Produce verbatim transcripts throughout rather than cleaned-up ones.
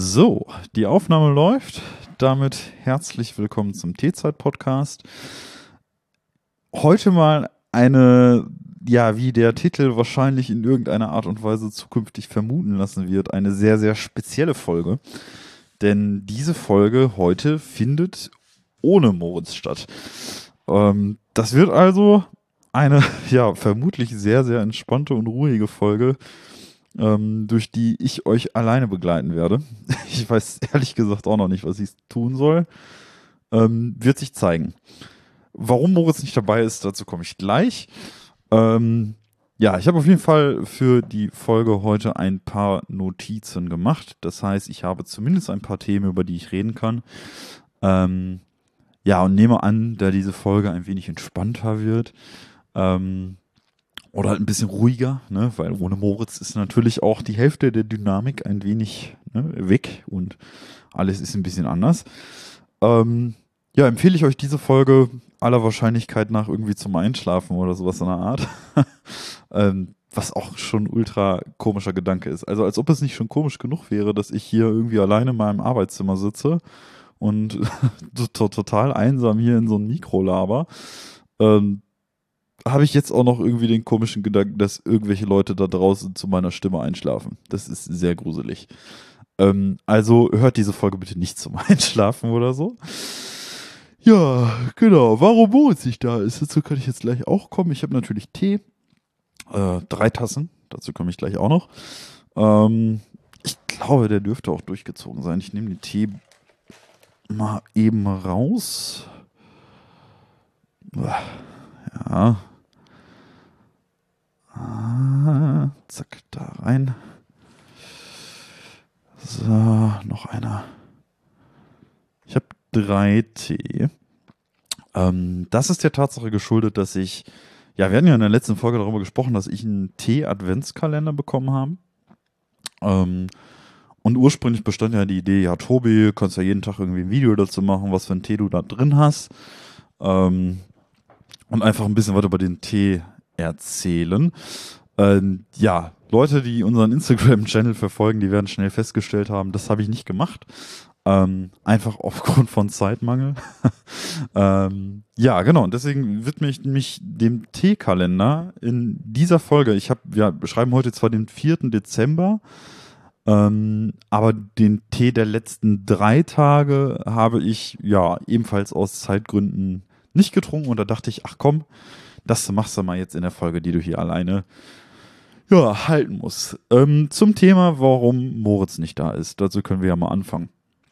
So, die Aufnahme läuft. Damit herzlich willkommen zum T-Zeit-Podcast. Heute mal eine, ja, wie der Titel wahrscheinlich in irgendeiner Art und Weise zukünftig vermuten lassen wird, eine sehr, sehr spezielle Folge. Denn diese Folge heute findet ohne Moritz statt. Ähm, das wird also eine, ja, vermutlich sehr, sehr entspannte und ruhige Folge, ähm, durch die ich euch alleine begleiten werde. Ich weiß ehrlich gesagt auch noch nicht, was ich tun soll. Ähm, wird sich zeigen. Warum Moritz nicht dabei ist, dazu komme ich gleich. Ähm, ja, ich habe auf jeden Fall für die Folge heute ein paar Notizen gemacht. Das heißt, ich habe zumindest ein paar Themen, über die ich reden kann. Ähm, ja, und nehme an, da diese Folge ein wenig entspannter wird, ähm, oder halt ein bisschen ruhiger, ne? Weil ohne Moritz ist natürlich auch die Hälfte der Dynamik ein wenig, ne, weg und alles ist ein bisschen anders. Ähm, ja, empfehle ich euch diese Folge aller Wahrscheinlichkeit nach irgendwie zum Einschlafen oder sowas in der Art. ähm, was auch schon ein ultra komischer Gedanke ist. Also als ob es nicht schon komisch genug wäre, dass ich hier irgendwie alleine in meinem Arbeitszimmer sitze und total einsam hier in so ein Mikro laber. Ähm, habe ich jetzt auch noch irgendwie den komischen Gedanken, dass irgendwelche Leute da draußen zu meiner Stimme einschlafen. Das ist sehr gruselig. Ähm, also hört diese Folge bitte nicht zum Einschlafen oder so. Ja, genau. Warum Moritz nicht da ist, dazu kann ich jetzt gleich auch kommen. Ich habe natürlich Tee. Äh, drei Tassen. Dazu komme ich gleich auch noch. Ähm, ich glaube, der dürfte auch durchgezogen sein. Ich nehme den Tee mal eben raus. Ja. Ah, zack, da rein. So, noch einer. Ich habe drei Tee. Ähm, das ist der Tatsache geschuldet, dass ich, ja, wir hatten ja in der letzten Folge darüber gesprochen, dass ich einen Tee-Adventskalender bekommen habe. Ähm, und ursprünglich bestand ja die Idee, ja, Tobi, kannst ja jeden Tag irgendwie ein Video dazu machen, was für einen Tee du da drin hast. Ähm, und einfach ein bisschen was über den Tee erzählen. Ähm, ja, Leute, die unseren Instagram-Channel verfolgen, die werden schnell festgestellt haben, das habe ich nicht gemacht. Ähm, einfach aufgrund von Zeitmangel. ähm, ja, genau. Und deswegen widme ich mich dem Teekalender in dieser Folge. Ich habe, wir schreiben heute zwar den vierten Dezember, ähm, aber den Tee der letzten drei Tage habe ich ja ebenfalls aus Zeitgründen nicht getrunken. Und da dachte ich, ach komm, das machst du mal jetzt in der Folge, die du hier alleine ja, halten musst. Ähm, zum Thema, warum Moritz nicht da ist. Dazu können wir ja mal anfangen.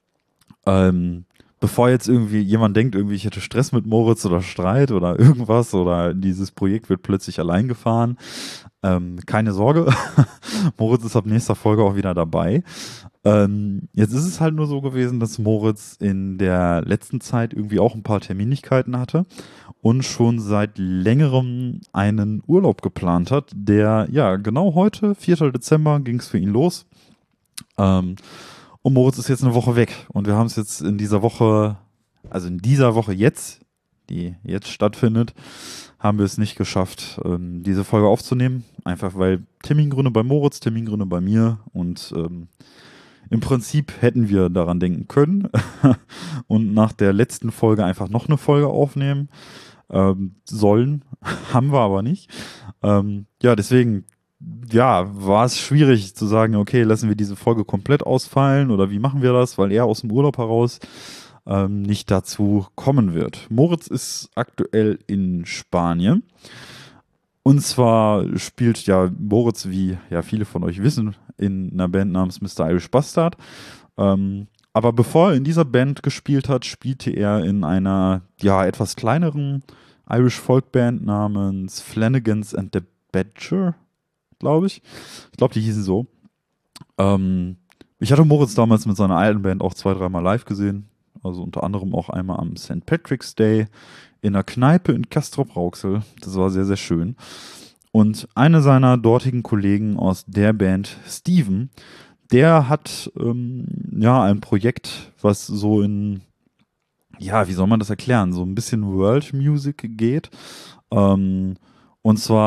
Ähm, bevor jetzt irgendwie jemand denkt, irgendwie ich hätte Stress mit Moritz oder Streit oder irgendwas oder dieses Projekt wird plötzlich allein gefahren. Ähm, keine Sorge, Moritz ist ab nächster Folge auch wieder dabei. Ähm, jetzt ist es halt nur so gewesen, dass Moritz in der letzten Zeit irgendwie auch ein paar Terminlichkeiten hatte und schon seit längerem einen Urlaub geplant hat, der, ja, genau heute, vierten Dezember, ging es für ihn los. Ähm, und Moritz ist jetzt eine Woche weg. Und wir haben es jetzt in dieser Woche, also in dieser Woche jetzt, die jetzt stattfindet, haben wir es nicht geschafft, ähm, diese Folge aufzunehmen. Einfach weil Termingründe bei Moritz, Termingründe bei mir und ähm, im Prinzip hätten wir daran denken können und nach der letzten Folge einfach noch eine Folge aufnehmen ähm, sollen. Haben wir aber nicht. Ähm, ja, deswegen, ja, war es schwierig zu sagen, okay, lassen wir diese Folge komplett ausfallen oder wie machen wir das, weil er aus dem Urlaub heraus ähm, nicht dazu kommen wird. Moritz ist aktuell in Spanien. Und zwar spielt ja Moritz, wie ja viele von euch wissen, in einer Band namens Mister Irish Bastard. Ähm, aber bevor er in dieser Band gespielt hat, spielte er in einer ja etwas kleineren Irish Folkband namens Flanagans and the Badger, glaube ich. Ich glaube, die hießen so. Ähm, ich hatte Moritz damals mit seiner alten Band auch zwei, dreimal live gesehen. Also unter anderem auch einmal am Sankt Patrick's Day in einer Kneipe in Castrop-Rauxel. Das war sehr, sehr schön. Und einer seiner dortigen Kollegen aus der Band, Steven, der hat ähm, ja ein Projekt, was so in, ja, wie soll man das erklären, so ein bisschen World Music geht. Ähm, und zwar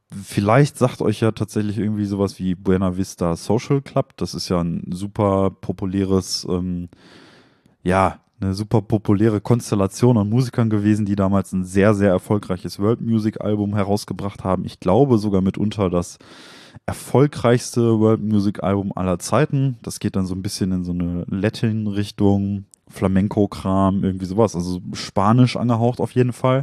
vielleicht sagt euch ja tatsächlich irgendwie sowas wie Buena Vista Social Club. Das ist ja ein super populäres, ähm, ja, eine super populäre Konstellation an Musikern gewesen, die damals ein sehr, sehr erfolgreiches World Music Album herausgebracht haben. Ich glaube sogar mitunter das erfolgreichste World Music Album aller Zeiten. Das geht dann so ein bisschen in so eine Latin-Richtung, Flamenco-Kram, irgendwie sowas. Also Spanisch angehaucht auf jeden Fall.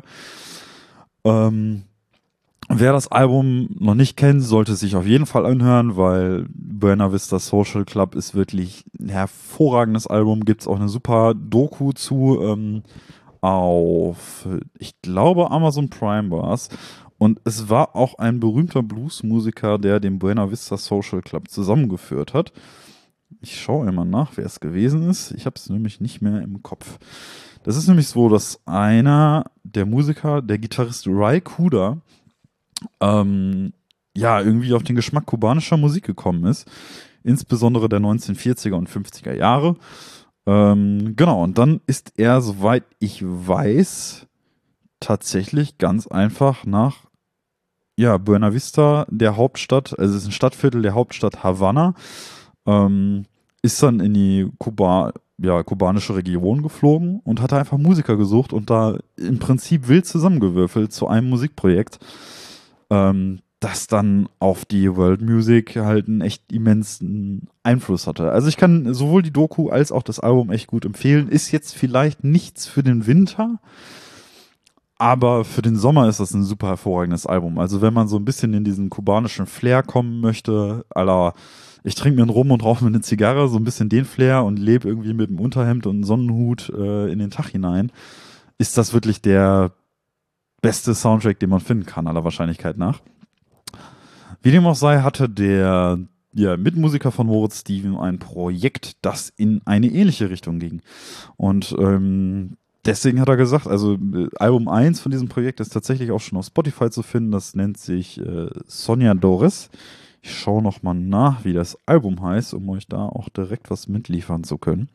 Ähm, Wer das Album noch nicht kennt, sollte es sich auf jeden Fall anhören, weil Buena Vista Social Club ist wirklich ein hervorragendes Album. Gibt es auch eine super Doku zu ähm, auf, ich glaube, Amazon Prime war es. Und es war auch ein berühmter Bluesmusiker, der den Buena Vista Social Club zusammengeführt hat. Ich schaue immer nach, wer es gewesen ist. Ich habe es nämlich nicht mehr im Kopf. Das ist nämlich so, dass einer der Musiker, der Gitarrist Ry Cooder, ähm, ja, irgendwie auf den Geschmack kubanischer Musik gekommen ist. Insbesondere der neunzehnhundertvierziger und fünfziger Jahre. Ähm, genau, und dann ist er, soweit ich weiß, tatsächlich ganz einfach nach ja, Buena Vista, der Hauptstadt, also es ist ein Stadtviertel der Hauptstadt Havanna, ähm, ist dann in die Kuba, ja, kubanische Region geflogen und hat einfach Musiker gesucht und da im Prinzip wild zusammengewürfelt zu einem Musikprojekt, ähm, das dann auf die World Music halt einen echt immensen Einfluss hatte. Also ich kann sowohl die Doku als auch das Album echt gut empfehlen. Ist jetzt vielleicht nichts für den Winter, aber für den Sommer ist das ein super hervorragendes Album. Also wenn man so ein bisschen in diesen kubanischen Flair kommen möchte, à la ich trinke mir einen Rum und rauche mir eine Zigarre, so ein bisschen den Flair und lebe irgendwie mit einem Unterhemd und einem Sonnenhut äh, in den Tag hinein, ist das wirklich der beste Soundtrack, den man finden kann, aller Wahrscheinlichkeit nach. Wie dem auch sei, hatte der ja, Mitmusiker von Moritz Steven ein Projekt, das in eine ähnliche Richtung ging. Und ähm, deswegen hat er gesagt, also äh, Album eins von diesem Projekt ist tatsächlich auch schon auf Spotify zu finden. Das nennt sich äh, Soñadores. Ich schaue nochmal nach, wie das Album heißt, um euch da auch direkt was mitliefern zu können.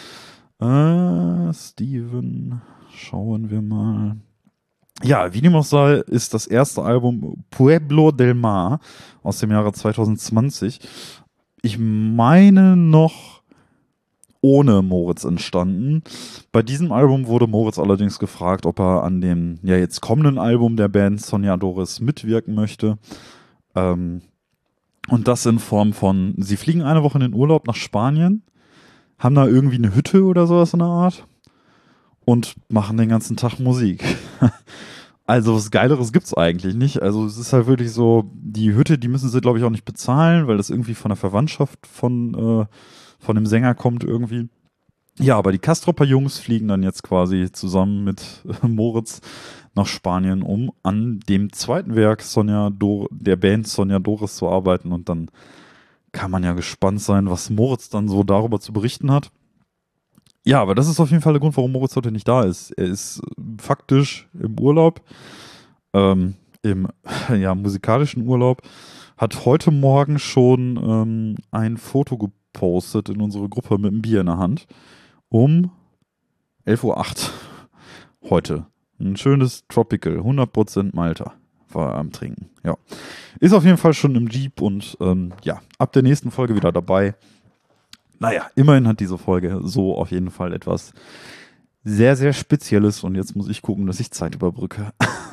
Äh, Steven, schauen wir mal. Ja, wie dem auch sei, ist das erste Album Pueblo del Mar aus dem Jahre zwanzig zwanzig. Ich meine noch ohne Moritz entstanden. Bei diesem Album wurde Moritz allerdings gefragt, ob er an dem ja jetzt kommenden Album der Band Soñadores mitwirken möchte. Ähm, und das in Form von, sie fliegen eine Woche in den Urlaub nach Spanien, haben da irgendwie eine Hütte oder sowas in der Art und machen den ganzen Tag Musik. Also was Geileres gibt's eigentlich nicht. Also es ist halt wirklich so, die Hütte, die müssen sie, glaube ich, auch nicht bezahlen, weil das irgendwie von der Verwandtschaft von, äh, von dem Sänger kommt irgendwie. Ja, aber die Kastropper Jungs fliegen dann jetzt quasi zusammen mit äh, Moritz nach Spanien, um an dem zweiten Werk Sonja Dor- der Band Soñadores zu arbeiten. Und dann kann man ja gespannt sein, was Moritz dann so darüber zu berichten hat. Ja, aber das ist auf jeden Fall der Grund, warum Moritz heute nicht da ist. Er ist faktisch im Urlaub, ähm, im ja, musikalischen Urlaub, hat heute Morgen schon ähm, ein Foto gepostet in unsere Gruppe mit einem Bier in der Hand um elf Uhr acht heute. Ein schönes Tropical, hundert Prozent Malta war er am Trinken. Ja, ist auf jeden Fall schon im Jeep und ähm, ja, ab der nächsten Folge wieder dabei. Naja, immerhin hat diese Folge so auf jeden Fall etwas sehr, sehr Spezielles und jetzt muss ich gucken, dass ich Zeit überbrücke.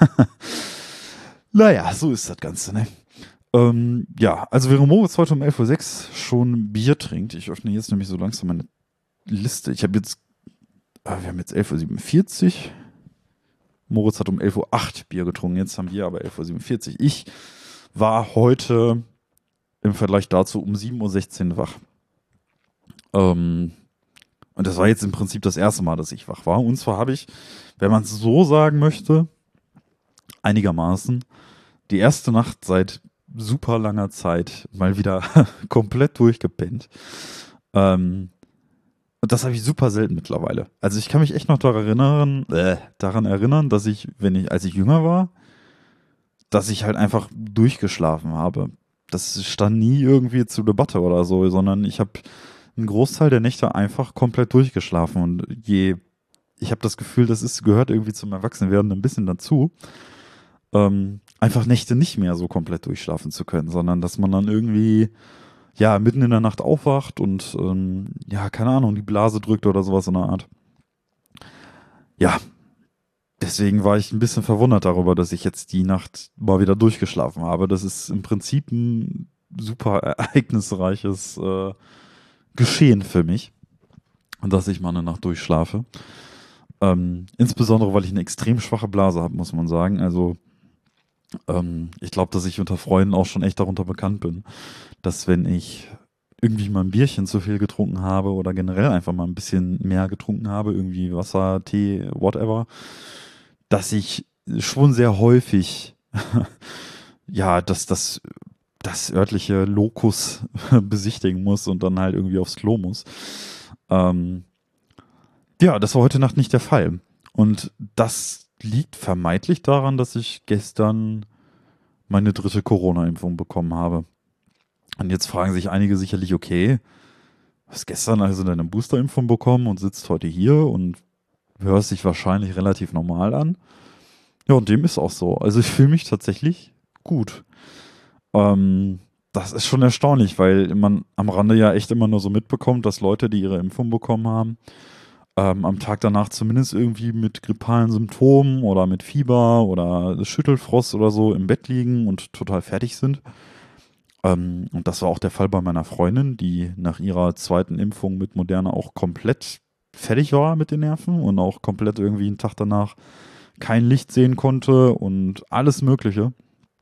Naja, so ist das Ganze, ne? Ähm, ja, also während Moritz heute um elf Uhr sechs schon Bier trinkt, ich öffne jetzt nämlich so langsam meine Liste. Ich habe jetzt, äh, wir haben jetzt elf Uhr siebenundvierzig. Moritz hat um elf Uhr acht Bier getrunken, jetzt haben wir aber elf Uhr siebenundvierzig. Ich war heute im Vergleich dazu um sieben Uhr sechzehn wach. Ähm, und das war jetzt im Prinzip das erste Mal, dass ich wach war. Und zwar habe ich, wenn man es so sagen möchte, einigermaßen die erste Nacht seit super langer Zeit mal wieder komplett durchgepennt. Ähm, und das habe ich super selten mittlerweile. Also ich kann mich echt noch daran erinnern, äh, daran erinnern, dass ich, wenn ich, als ich jünger war, dass ich halt einfach durchgeschlafen habe. Das stand nie irgendwie zur Debatte oder so, sondern ich habe einen Großteil der Nächte einfach komplett durchgeschlafen. Und je, ich habe das Gefühl, das ist, gehört irgendwie zum Erwachsenwerden ein bisschen dazu. Ähm, einfach Nächte nicht mehr so komplett durchschlafen zu können, sondern dass man dann irgendwie ja mitten in der Nacht aufwacht und ähm, ja, keine Ahnung, die Blase drückt oder sowas in der Art. Ja, deswegen war ich ein bisschen verwundert darüber, dass ich jetzt die Nacht mal wieder durchgeschlafen habe. Das ist im Prinzip ein super ereignisreiches äh, Geschehen für mich, dass ich mal eine Nacht durchschlafe. Ähm, insbesondere, weil ich eine extrem schwache Blase habe, muss man sagen. Also ähm, ich glaube, dass ich unter Freunden auch schon echt darunter bekannt bin, dass wenn ich irgendwie mal ein Bierchen zu viel getrunken habe oder generell einfach mal ein bisschen mehr getrunken habe, irgendwie Wasser, Tee, whatever, dass ich schon sehr häufig ja, dass das das örtliche Lokus besichtigen muss und dann halt irgendwie aufs Klo muss. Ähm, ja, das war heute Nacht nicht der Fall. Und das liegt vermeintlich daran, dass ich gestern meine dritte Corona-Impfung bekommen habe. Und jetzt fragen sich einige sicherlich, okay, du hast gestern also deine Booster-Impfung bekommen und sitzt heute hier und hörst dich wahrscheinlich relativ normal an. Ja, und dem ist auch so. Also ich fühle mich tatsächlich gut. Ähm, das ist schon erstaunlich, weil man am Rande ja echt immer nur so mitbekommt, dass Leute, die ihre Impfung bekommen haben, ähm, am Tag danach zumindest irgendwie mit grippalen Symptomen oder mit Fieber oder Schüttelfrost oder so im Bett liegen und total fertig sind. Ähm, und das war auch der Fall bei meiner Freundin, die nach ihrer zweiten Impfung mit Moderna auch komplett fertig war mit den Nerven und auch komplett irgendwie einen Tag danach kein Licht sehen konnte und alles Mögliche.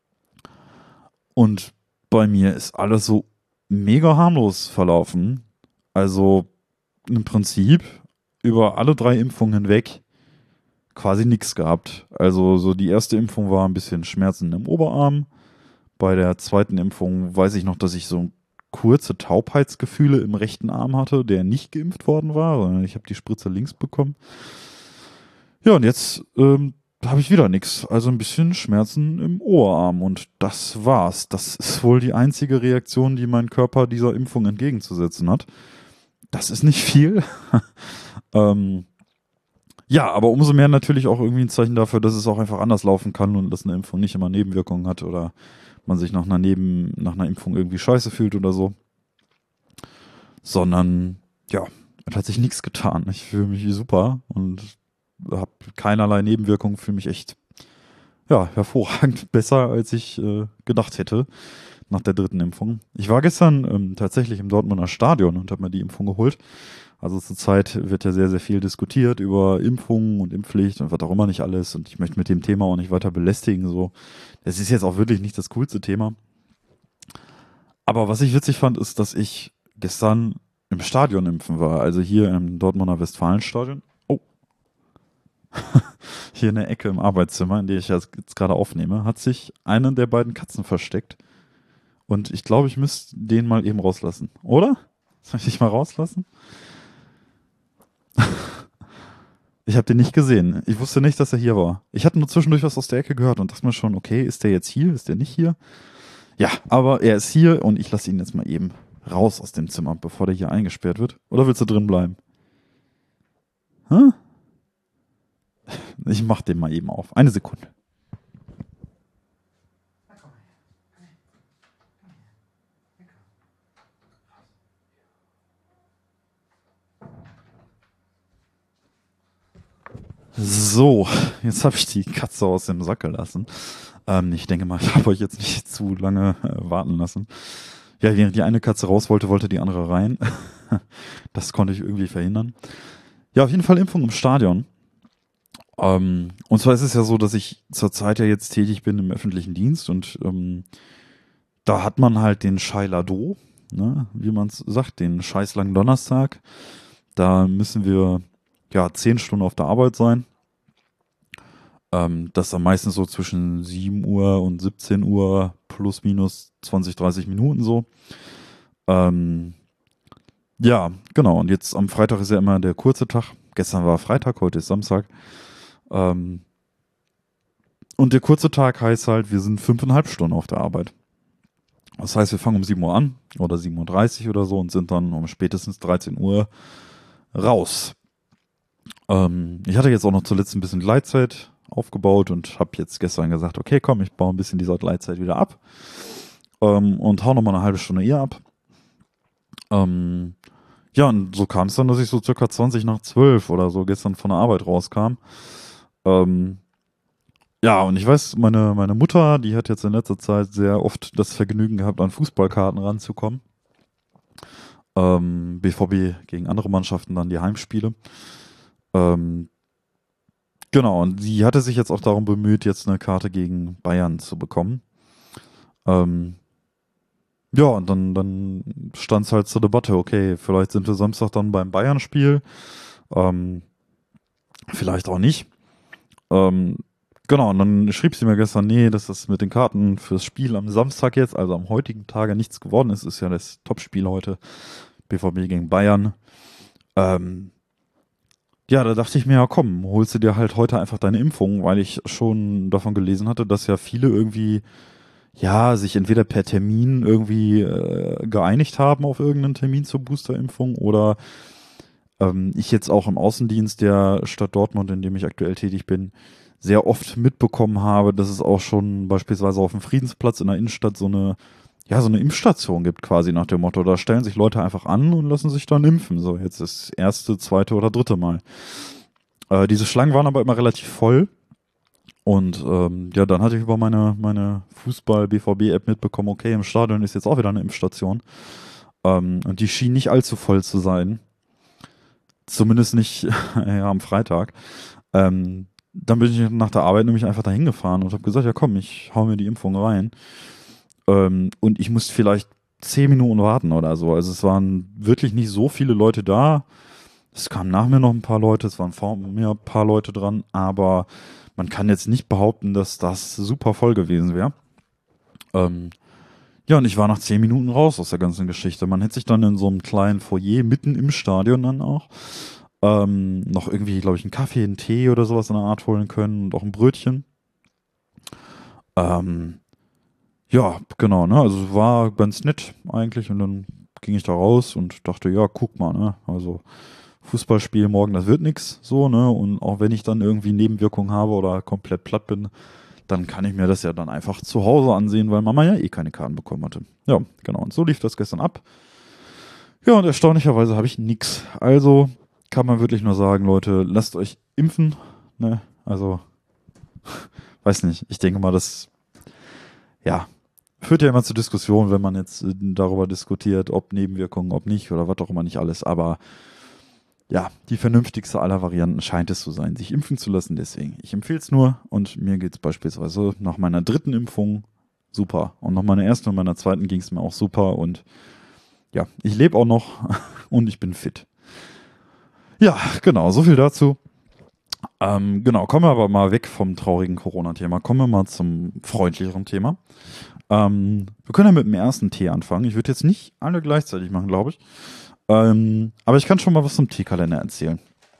Und bei mir ist alles so mega harmlos verlaufen. Also im Prinzip über alle drei Impfungen hinweg quasi nichts gehabt. Also so die erste Impfung war ein bisschen Schmerzen im Oberarm. Bei der zweiten Impfung weiß ich noch, dass ich so kurze Taubheitsgefühle im rechten Arm hatte, der nicht geimpft worden war, sondern ich habe die Spritze links bekommen. Ja, und jetzt ähm, habe ich wieder nichts. Also ein bisschen Schmerzen im Oberarm und das war's. Das ist wohl die einzige Reaktion, die mein Körper dieser Impfung entgegenzusetzen hat. Das ist nicht viel. ähm, ja, aber umso mehr natürlich auch irgendwie ein Zeichen dafür, dass es auch einfach anders laufen kann und dass eine Impfung nicht immer Nebenwirkungen hat oder man sich nach einer Neben, nach einer Impfung irgendwie scheiße fühlt oder so. Sondern, ja, es hat sich nichts getan. Ich fühle mich super und habe keinerlei Nebenwirkungen, fühle mich echt, ja, hervorragend besser, als ich äh, gedacht hätte nach der dritten Impfung. Ich war gestern ähm, tatsächlich im Dortmunder Stadion und habe mir die Impfung geholt. Also zurzeit wird ja sehr, sehr viel diskutiert über Impfungen und Impfpflicht und was auch immer nicht alles. Und ich möchte mit dem Thema auch nicht weiter belästigen. So, es ist jetzt auch wirklich nicht das coolste Thema. Aber was ich witzig fand, ist, dass ich gestern im Stadion impfen war. Also hier im Dortmunder Westfalenstadion. Oh. Hier in der Ecke im Arbeitszimmer, in der ich jetzt gerade aufnehme, hat sich eine der beiden Katzen versteckt. Und ich glaube, ich müsste den mal eben rauslassen. Oder? Soll ich dich mal rauslassen? Ich habe den nicht gesehen. Ich wusste nicht, dass er hier war. Ich hatte nur zwischendurch was aus der Ecke gehört und dachte mir schon, okay, ist der jetzt hier? Ist der nicht hier? Ja, aber er ist hier und ich lasse ihn jetzt mal eben raus aus dem Zimmer, bevor der hier eingesperrt wird. Oder willst du drin bleiben? Hä? Ich mach den mal eben auf. Eine Sekunde. So, jetzt habe ich die Katze aus dem Sack gelassen. Ähm, ich denke mal, ich habe euch jetzt nicht zu lange äh, warten lassen. Ja, während die eine Katze raus wollte, wollte die andere rein. Das konnte ich irgendwie verhindern. Ja, auf jeden Fall Impfung im Stadion. Ähm, und zwar ist es ja so, dass ich zurzeit ja jetzt tätig bin im öffentlichen Dienst und ähm, da hat man halt den Scheilado, ne, wie man es sagt, den scheißlangen Donnerstag. Da müssen wir ja zehn Stunden auf der Arbeit sein. Ähm, das ist dann meistens so zwischen sieben Uhr und siebzehn Uhr plus minus zwanzig, dreißig Minuten so. Ähm, ja, genau. Und jetzt am Freitag ist ja immer der kurze Tag. Gestern war Freitag, heute ist Samstag. Ähm, und der kurze Tag heißt halt, wir sind fünfeinhalb Stunden auf der Arbeit. Das heißt, wir fangen um sieben Uhr an oder sieben Uhr dreißig oder so und sind dann um spätestens dreizehn Uhr raus. Ähm, ich hatte jetzt auch noch zuletzt ein bisschen Gleitzeit aufgebaut und habe jetzt gestern gesagt, okay, komm, ich baue ein bisschen diese Gleitzeit wieder ab ähm, und hau nochmal eine halbe Stunde eher ab. Ähm, ja, und so kam es dann, dass ich so circa zwanzig nach zwölf oder so gestern von der Arbeit rauskam. Ähm, ja, und ich weiß, meine, meine Mutter, die hat jetzt in letzter Zeit sehr oft das Vergnügen gehabt, an Fußballkarten ranzukommen. Ähm, B V B gegen andere Mannschaften, dann die Heimspiele. Ähm, genau, und sie hatte sich jetzt auch darum bemüht, jetzt eine Karte gegen Bayern zu bekommen. Ähm, ja, und dann, dann stand es halt zur Debatte, okay, vielleicht sind wir Samstag dann beim Bayern-Spiel, ähm, vielleicht auch nicht. Ähm, genau, und dann schrieb sie mir gestern, nee, dass das mit den Karten fürs Spiel am Samstag jetzt, also am heutigen Tage, nichts geworden ist. Ist ja das Topspiel heute, B V B gegen Bayern. Ähm, ja, da dachte ich mir, ja komm, holst du dir halt heute einfach deine Impfung, weil ich schon davon gelesen hatte, dass ja viele irgendwie, ja, sich entweder per Termin irgendwie äh, geeinigt haben auf irgendeinen Termin zur Boosterimpfung oder ähm, ich jetzt auch im Außendienst der Stadt Dortmund, in dem ich aktuell tätig bin, sehr oft mitbekommen habe, dass es auch schon beispielsweise auf dem Friedensplatz in der Innenstadt so eine, ja, so eine Impfstation gibt, quasi nach dem Motto. Da stellen sich Leute einfach an und lassen sich dann impfen. So, jetzt das erste, zweite oder dritte Mal. Äh, diese Schlangen waren aber immer relativ voll. Und ähm, ja, dann hatte ich über meine, meine Fußball-B V B-App mitbekommen, okay, im Stadion ist jetzt auch wieder eine Impfstation. Ähm, und die schien nicht allzu voll zu sein. Zumindest nicht ja, am Freitag. Ähm, dann bin ich nach der Arbeit nämlich einfach dahin gefahren und habe gesagt, ja komm, ich hau mir die Impfung rein. Ähm, und ich musste vielleicht zehn Minuten warten oder so. Also es waren wirklich nicht so viele Leute da. Es kamen nach mir noch ein paar Leute, es waren vor mir ein paar Leute dran, aber man kann jetzt nicht behaupten, dass das super voll gewesen wäre. Ähm, ja, und ich war nach zehn Minuten raus aus der ganzen Geschichte. Man hätte sich dann in so einem kleinen Foyer mitten im Stadion dann auch ähm, noch irgendwie, glaube ich, einen Kaffee, einen Tee oder sowas in der Art holen können und auch ein Brötchen. Ähm, ja, genau, ne? Also war ganz nett eigentlich und dann ging ich da raus und dachte, ja, guck mal, ne? Also Fußballspiel morgen, das wird nix, so, ne? Und auch wenn ich dann irgendwie Nebenwirkungen habe oder komplett platt bin, dann kann ich mir das ja dann einfach zu Hause ansehen, weil Mama ja eh keine Karten bekommen hatte. Ja, genau. Und so lief das gestern ab. Ja, und erstaunlicherweise habe ich nix. Also kann man wirklich nur sagen, Leute, lasst euch impfen, ne? Also, weiß nicht. Ich denke mal, das, ja, führt ja immer zu Diskussionen, wenn man jetzt äh, darüber diskutiert, ob Nebenwirkungen, ob nicht oder was auch immer nicht alles. Aber ja, die vernünftigste aller Varianten scheint es zu sein, sich impfen zu lassen. Deswegen, ich empfehle es nur und mir geht es beispielsweise nach meiner dritten Impfung super. Und nach meiner ersten und meiner zweiten ging es mir auch super. Und ja, ich lebe auch noch und ich bin fit. Ja, genau, so viel dazu. Ähm, genau, kommen wir aber mal weg vom traurigen Corona-Thema. Kommen wir mal zum freundlicheren Thema. Ähm, wir können ja mit dem ersten Tee anfangen. Ich würde jetzt nicht alle gleichzeitig machen, glaube ich. Ähm, aber ich kann schon mal was zum Teekalender erzählen.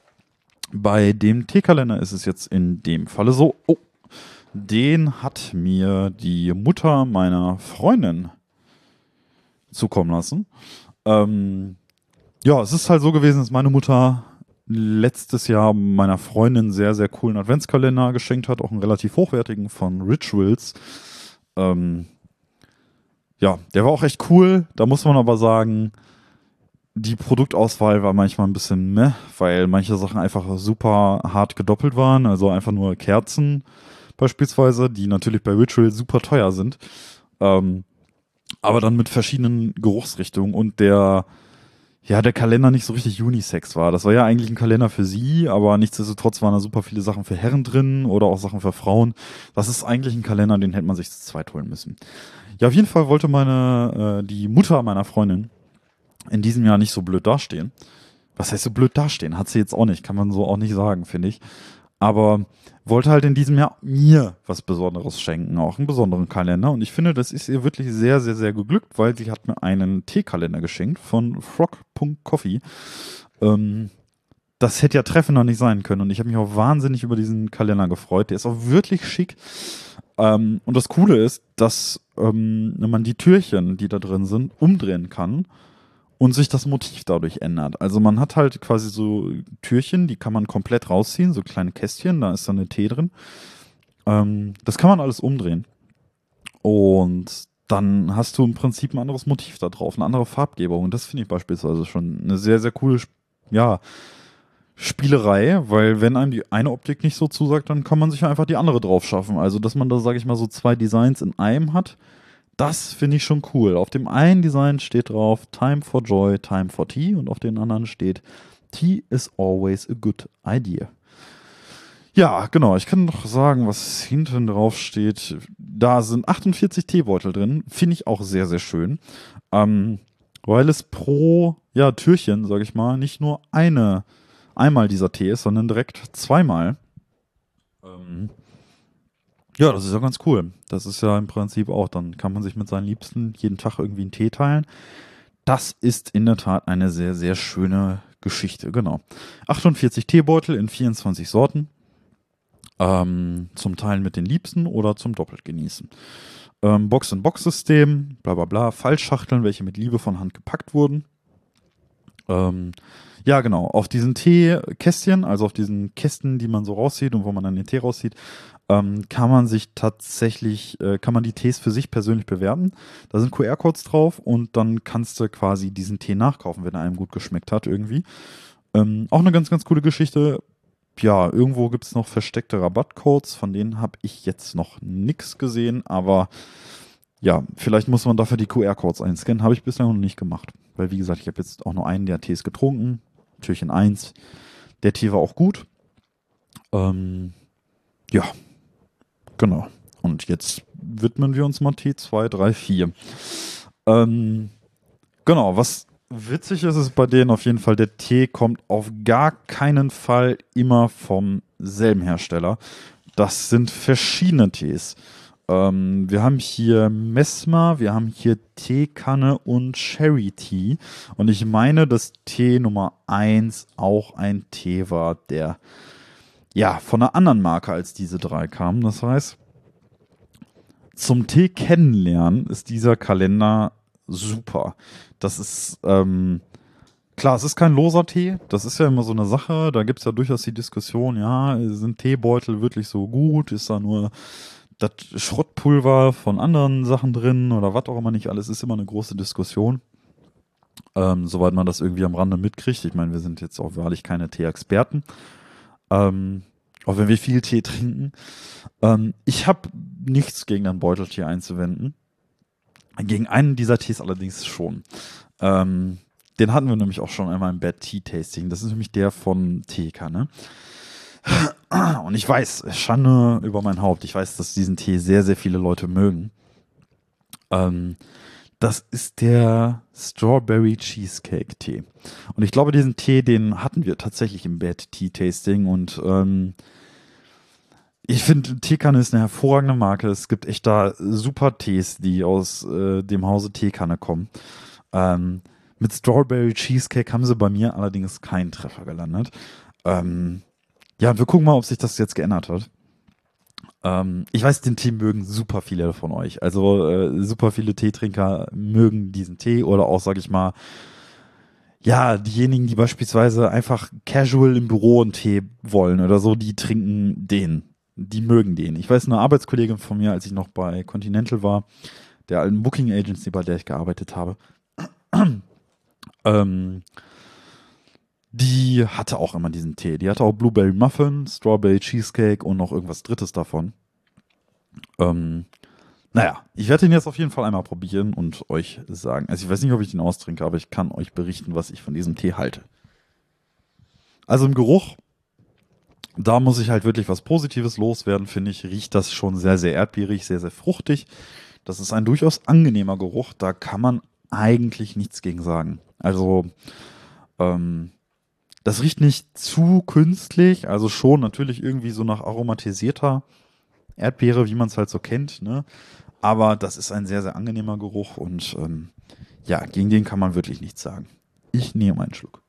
Bei dem Teekalender ist es jetzt in dem Falle so, oh, den hat mir die Mutter meiner Freundin zukommen lassen. Ähm, ja, es ist halt so gewesen, dass meine Mutter letztes Jahr meiner Freundin einen sehr, sehr coolen Adventskalender geschenkt hat, auch einen relativ hochwertigen von Rituals. Ähm, ja, der war auch echt cool. Da muss man aber sagen, die Produktauswahl war manchmal ein bisschen meh, weil manche Sachen einfach super hart gedoppelt waren. Also einfach nur Kerzen beispielsweise, die natürlich bei Ritual super teuer sind. Ähm, aber dann mit verschiedenen Geruchsrichtungen und der, ja, der Kalender nicht so richtig Unisex war. Das war ja eigentlich ein Kalender für sie, aber nichtsdestotrotz waren da super viele Sachen für Herren drin oder auch Sachen für Frauen. Das ist eigentlich ein Kalender, den hätte man sich zu zweit holen müssen. Ja, auf jeden Fall wollte meine, äh, die Mutter meiner Freundin in diesem Jahr nicht so blöd dastehen. Was heißt so blöd dastehen? Hat sie jetzt auch nicht, kann man so auch nicht sagen, finde ich. Aber wollte halt in diesem Jahr mir was Besonderes schenken, auch einen besonderen Kalender. Und ich finde, das ist ihr wirklich sehr, sehr, sehr geglückt, weil sie hat mir einen Teekalender geschenkt von frog Punkt coffee. Ähm, das hätte ja treffender nicht sein können. Und ich habe mich auch wahnsinnig über diesen Kalender gefreut. Der ist auch wirklich schick. Ähm, und das Coole ist, dass ähm, man die Türchen, die da drin sind, umdrehen kann. und sich das Motiv dadurch ändert. Also man hat halt quasi so Türchen, die kann man komplett rausziehen, so kleine Kästchen, da ist dann eine Tee drin. Ähm, das kann man alles umdrehen. Und dann hast du im Prinzip ein anderes Motiv da drauf, eine andere Farbgebung. Und das finde ich beispielsweise schon eine sehr, sehr coole, ja, Spielerei, weil wenn einem die eine Optik nicht so zusagt, dann kann man sich ja einfach die andere drauf schaffen. Also, dass man da, sage ich mal, so zwei Designs in einem hat, das finde ich schon cool. Auf dem einen Design steht drauf Time for Joy, Time for Tea und auf den anderen steht Tea is always a good idea. Ja, genau. Ich kann noch sagen, was hinten drauf steht. Da sind achtundvierzig Teebeutel drin. Finde ich auch sehr, sehr schön. Ähm, weil es pro ja, Türchen, sage ich mal, nicht nur eine, einmal dieser Tee ist, sondern direkt zweimal. Ähm, ja, das ist ja ganz cool. Das ist ja im Prinzip auch, dann kann man sich mit seinen Liebsten jeden Tag irgendwie einen Tee teilen. Das ist in der Tat eine sehr, sehr schöne Geschichte, genau. achtundvierzig Teebeutel in vierundzwanzig Sorten. Ähm, zum Teilen mit den Liebsten oder zum doppelt genießen. Ähm, Box-in-Box-System, bla bla bla, Faltschachteln, welche mit Liebe von Hand gepackt wurden. Ähm, ja, genau, auf diesen Teekästchen, also auf diesen Kästen, die man so rauszieht und wo man dann den Tee rauszieht, ähm, kann man sich tatsächlich, äh, kann man die Tees für sich persönlich bewerten. Da sind Q R-Codes drauf und dann kannst du quasi diesen Tee nachkaufen, wenn er einem gut geschmeckt hat irgendwie. Ähm, auch eine ganz, ganz coole Geschichte. Ja, irgendwo gibt es noch versteckte Rabattcodes, von denen habe ich jetzt noch nichts gesehen, aber ja, vielleicht muss man dafür die Q R-Codes einscannen, habe ich bislang noch nicht gemacht. Weil wie gesagt, ich habe jetzt auch nur einen der Tees getrunken, Türchen eins. Der Tee war auch gut. Ähm, ja, genau. Und jetzt widmen wir uns mal Tee zwei, drei, vier. Ähm, genau, was witzig ist, ist bei denen auf jeden Fall, der Tee kommt auf gar keinen Fall immer vom selben Hersteller. Das sind verschiedene Tees. Ähm, wir haben hier Mesmer, wir haben hier Teekanne und Cherry Tea. Und ich meine, dass Tee Nummer eins auch ein Tee war, der ja von einer anderen Marke als diese drei kam. Das heißt, zum Tee kennenlernen ist dieser Kalender super. Das ist, ähm, klar, es ist kein loser Tee. Das ist ja immer so eine Sache. Da gibt es ja durchaus die Diskussion, ja, sind Teebeutel wirklich so gut? Ist da nur das Schrottpulver von anderen Sachen drin oder was auch immer nicht alles? Ist immer eine große Diskussion. Ähm, soweit man das irgendwie am Rande mitkriegt. Ich meine, wir sind jetzt auch wahrlich keine Tee-Experten. Ähm, auch wenn wir viel Tee trinken. Ähm, ich habe nichts gegen einen Beuteltee einzuwenden. Gegen einen dieser Tees allerdings schon. Ähm, den hatten wir nämlich auch schon einmal im Bad Tea Tasting. Das ist nämlich der von Teekanne. Und ich weiß, Schande über mein Haupt. Ich weiß, dass diesen Tee sehr, sehr viele Leute mögen. Ähm, das ist der Strawberry Cheesecake Tee. Und ich glaube, diesen Tee, den hatten wir tatsächlich im Bad Tea Tasting. Und ähm, ich finde, Teekanne ist eine hervorragende Marke. Es gibt echt da super Tees, die aus äh, dem Hause Teekanne kommen. Ähm, mit Strawberry Cheesecake haben sie bei mir allerdings keinen Treffer gelandet. Ähm, ja, wir gucken mal, ob sich das jetzt geändert hat. Ähm, ich weiß, den Tee mögen super viele von euch. Also äh, super viele Teetrinker mögen diesen Tee oder auch, sag ich mal, ja, diejenigen, die beispielsweise einfach casual im Büro einen Tee wollen oder so, die trinken den. Die mögen den. Ich weiß, eine Arbeitskollegin von mir, als ich noch bei Continental war, der alten Booking Agency, bei der ich gearbeitet habe, ähm, die hatte auch immer diesen Tee. Die hatte auch Blueberry Muffin, Strawberry Cheesecake und noch irgendwas Drittes davon. Ähm, naja, ich werde den jetzt auf jeden Fall einmal probieren und euch sagen. Also ich weiß nicht, ob ich den austrinke, aber ich kann euch berichten, was ich von diesem Tee halte. Also im Geruch, da muss ich halt wirklich was Positives loswerden, finde ich. Riecht das schon sehr, sehr erdbeerig, sehr, sehr fruchtig. Das ist ein durchaus angenehmer Geruch. Da kann man eigentlich nichts gegen sagen. Also, ähm, das riecht nicht zu künstlich, also schon natürlich irgendwie so nach aromatisierter Erdbeere, wie man es halt so kennt, ne? Aber das ist ein sehr, sehr angenehmer Geruch und ähm, ja, gegen den kann man wirklich nichts sagen. Ich nehme einen Schluck.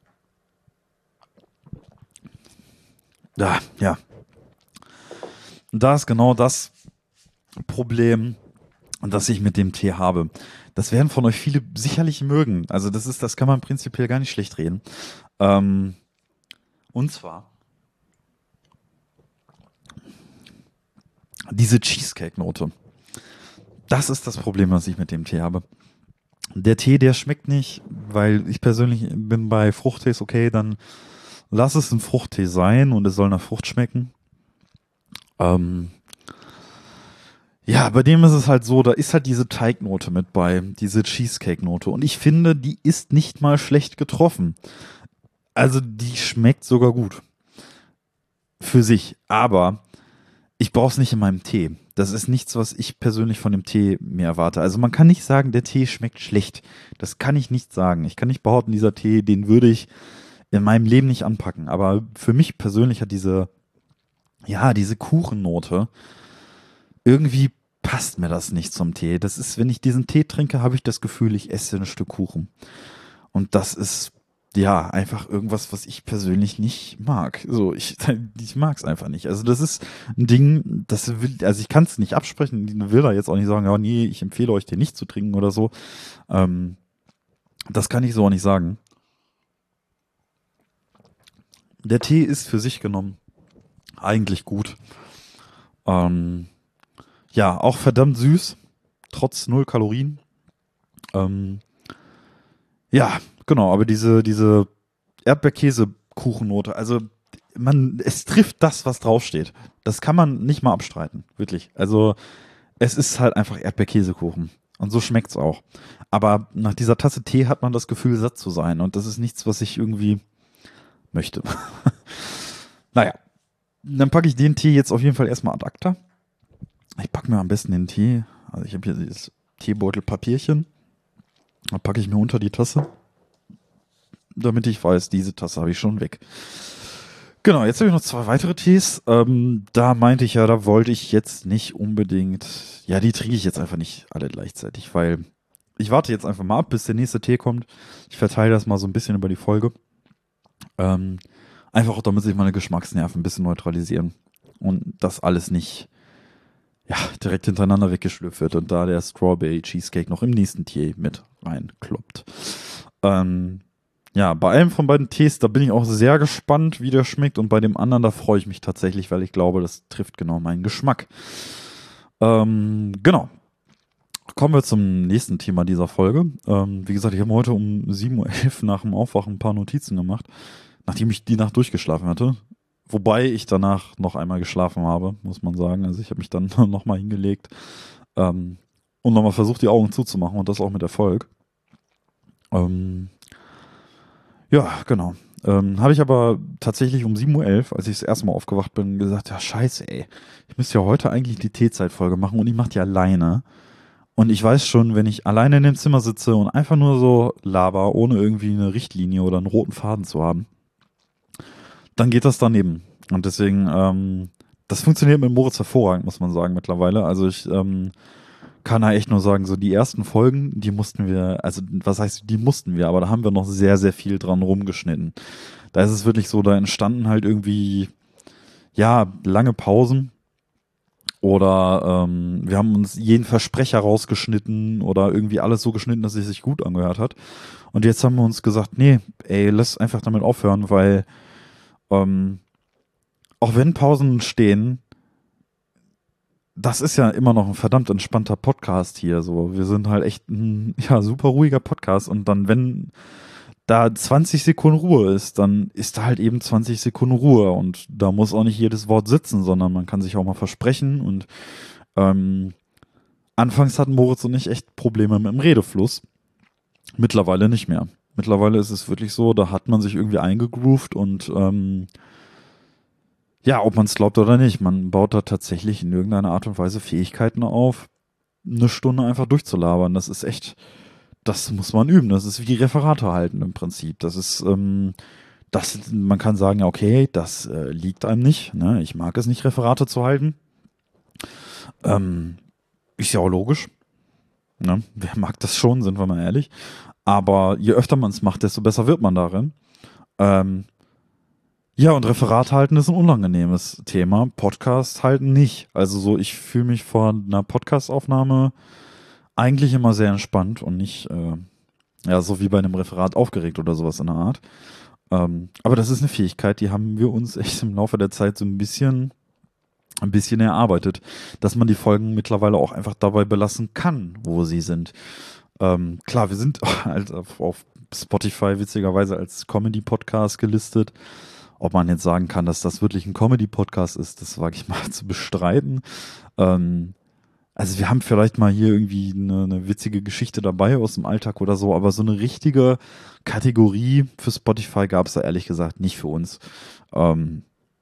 Ja, ja. Und da ist genau das Problem, und das ich mit dem Tee habe. Das werden von euch viele sicherlich mögen. Also das ist, das kann man prinzipiell gar nicht schlecht reden. Ähm, und zwar diese Cheesecake-Note. Das ist das Problem, was ich mit dem Tee habe. Der Tee, der schmeckt nicht, weil ich persönlich bin bei Fruchttees, okay, dann lass es ein Fruchttee sein und es soll nach Frucht schmecken. Ähm, ja, bei dem ist es halt so, da ist halt diese Teignote mit bei, diese Cheesecake-Note. Und ich finde, die ist nicht mal schlecht getroffen. Also die schmeckt sogar gut. Für sich. Aber ich brauche es nicht in meinem Tee. Das ist nichts, was ich persönlich von dem Tee mir erwarte. Also man kann nicht sagen, der Tee schmeckt schlecht. Das kann ich nicht sagen. Ich kann nicht behaupten, dieser Tee, den würde ich in meinem Leben nicht anpacken. Aber für mich persönlich hat diese, ja, diese Kuchennote, irgendwie passt mir das nicht zum Tee. Das ist, wenn ich diesen Tee trinke, habe ich das Gefühl, ich esse ein Stück Kuchen. Und das ist, ja, einfach irgendwas, was ich persönlich nicht mag. So, ich, ich mag es einfach nicht. Also das ist ein Ding, das will, also ich kann es nicht absprechen, ich will da jetzt auch nicht sagen, ja, nee, ich empfehle euch den nicht zu trinken oder so. Ähm, das kann ich so auch nicht sagen. Der Tee ist für sich genommen eigentlich gut. Ähm, ja, auch verdammt süß, trotz null Kalorien. Ähm, ja, genau, aber diese, diese Erdbeerkäse-Kuchennote, also man, es trifft das, was draufsteht. Das kann man nicht mal abstreiten, wirklich. Also es ist halt einfach Erdbeerkäsekuchen. Und so schmeckt's auch. Aber nach dieser Tasse Tee hat man das Gefühl, satt zu sein. Und das ist nichts, was ich irgendwie möchte. Naja, dann packe ich den Tee jetzt auf jeden Fall erstmal ad acta. Ich packe mir am besten den Tee. Also ich habe hier dieses Teebeutelpapierchen. Da packe ich mir unter die Tasse, damit ich weiß, diese Tasse habe ich schon weg. Genau, jetzt habe ich noch zwei weitere Tees. Ähm, da meinte ich ja, da wollte ich jetzt nicht unbedingt, ja, die trinke ich jetzt einfach nicht alle gleichzeitig, weil ich warte jetzt einfach mal ab, bis der nächste Tee kommt. Ich verteile das mal so ein bisschen über die Folge. Ähm, einfach auch, damit sich meine Geschmacksnerven ein bisschen neutralisieren und das alles nicht, ja, direkt hintereinander weggeschlüpft wird und da der Strawberry Cheesecake noch im nächsten Tee mit reinkloppt. Ähm, ja, bei einem von beiden Tees, da bin ich auch sehr gespannt, wie der schmeckt. Und bei dem anderen, da freue ich mich tatsächlich, weil ich glaube, das trifft genau meinen Geschmack. Ähm, genau. Kommen wir zum nächsten Thema dieser Folge. Ähm, wie gesagt, ich habe heute um sieben Uhr elf nach dem Aufwachen ein paar Notizen gemacht, nachdem ich die Nacht durchgeschlafen hatte. Wobei ich danach noch einmal geschlafen habe, muss man sagen. Also ich habe mich dann nochmal hingelegt ähm, und nochmal versucht, die Augen zuzumachen und das auch mit Erfolg. Ähm, ja, genau. Ähm, habe ich aber tatsächlich um sieben Uhr elf, als ich das erste Mal aufgewacht bin, gesagt, ja scheiße ey, ich müsste ja heute eigentlich die Teezeitfolge machen und ich mache die alleine. Und ich weiß schon, wenn ich alleine in dem Zimmer sitze und einfach nur so laber, ohne irgendwie eine Richtlinie oder einen roten Faden zu haben, dann geht das daneben. Und deswegen, ähm, das funktioniert mit Moritz hervorragend, muss man sagen, mittlerweile. Also ich ähm, kann da echt nur sagen, so die ersten Folgen, die mussten wir, also was heißt, die mussten wir, aber da haben wir noch sehr, sehr viel dran rumgeschnitten. Da ist es wirklich so, da entstanden halt irgendwie, ja, lange Pausen. Oder ähm, wir haben uns jeden Versprecher rausgeschnitten oder irgendwie alles so geschnitten, dass es sich gut angehört hat. Und jetzt haben wir uns gesagt, nee, ey, lass einfach damit aufhören, weil ähm, auch wenn Pausen stehen, das ist ja immer noch ein verdammt entspannter Podcast hier. So, wir sind halt echt ein ja, super ruhiger Podcast. Und dann, wenn da zwanzig Sekunden Ruhe ist, dann ist da halt eben zwanzig Sekunden Ruhe. Und da muss auch nicht jedes Wort sitzen, sondern man kann sich auch mal versprechen. Und ähm, anfangs hatten Moritz und ich echt Probleme mit dem Redefluss. Mittlerweile nicht mehr. Mittlerweile ist es wirklich so, da hat man sich irgendwie eingegroovt und ähm, ja, ob man es glaubt oder nicht, man baut da tatsächlich in irgendeiner Art und Weise Fähigkeiten auf, eine Stunde einfach durchzulabern. Das ist echt, das muss man üben. Das ist wie Referate halten im Prinzip. Das ist, ähm, das, man kann sagen, ja, okay, das äh, liegt einem nicht. Ne? Ich mag es nicht, Referate zu halten. Ähm, ist ja auch logisch. Ne? Wer mag das schon, sind wir mal ehrlich. Aber je öfter man es macht, desto besser wird man darin. Ähm, Ja, und Referat halten ist ein unangenehmes Thema. Podcast halten nicht. Also so, ich fühle mich vor einer Podcastaufnahme eigentlich immer sehr entspannt und nicht, äh, ja, so wie bei einem Referat aufgeregt oder sowas in der Art. Ähm, aber das ist eine Fähigkeit, die haben wir uns echt im Laufe der Zeit so ein bisschen, ein bisschen erarbeitet, dass man die Folgen mittlerweile auch einfach dabei belassen kann, wo sie sind. Ähm, klar, wir sind halt auf, auf Spotify witzigerweise als Comedy-Podcast gelistet. Ob man jetzt sagen kann, dass das wirklich ein Comedy-Podcast ist, das wage ich mal zu bestreiten. Ähm, also wir haben vielleicht mal hier irgendwie eine, eine witzige Geschichte dabei aus dem Alltag oder so, aber so eine richtige Kategorie für Spotify gab es da ehrlich gesagt nicht für uns. Ähm,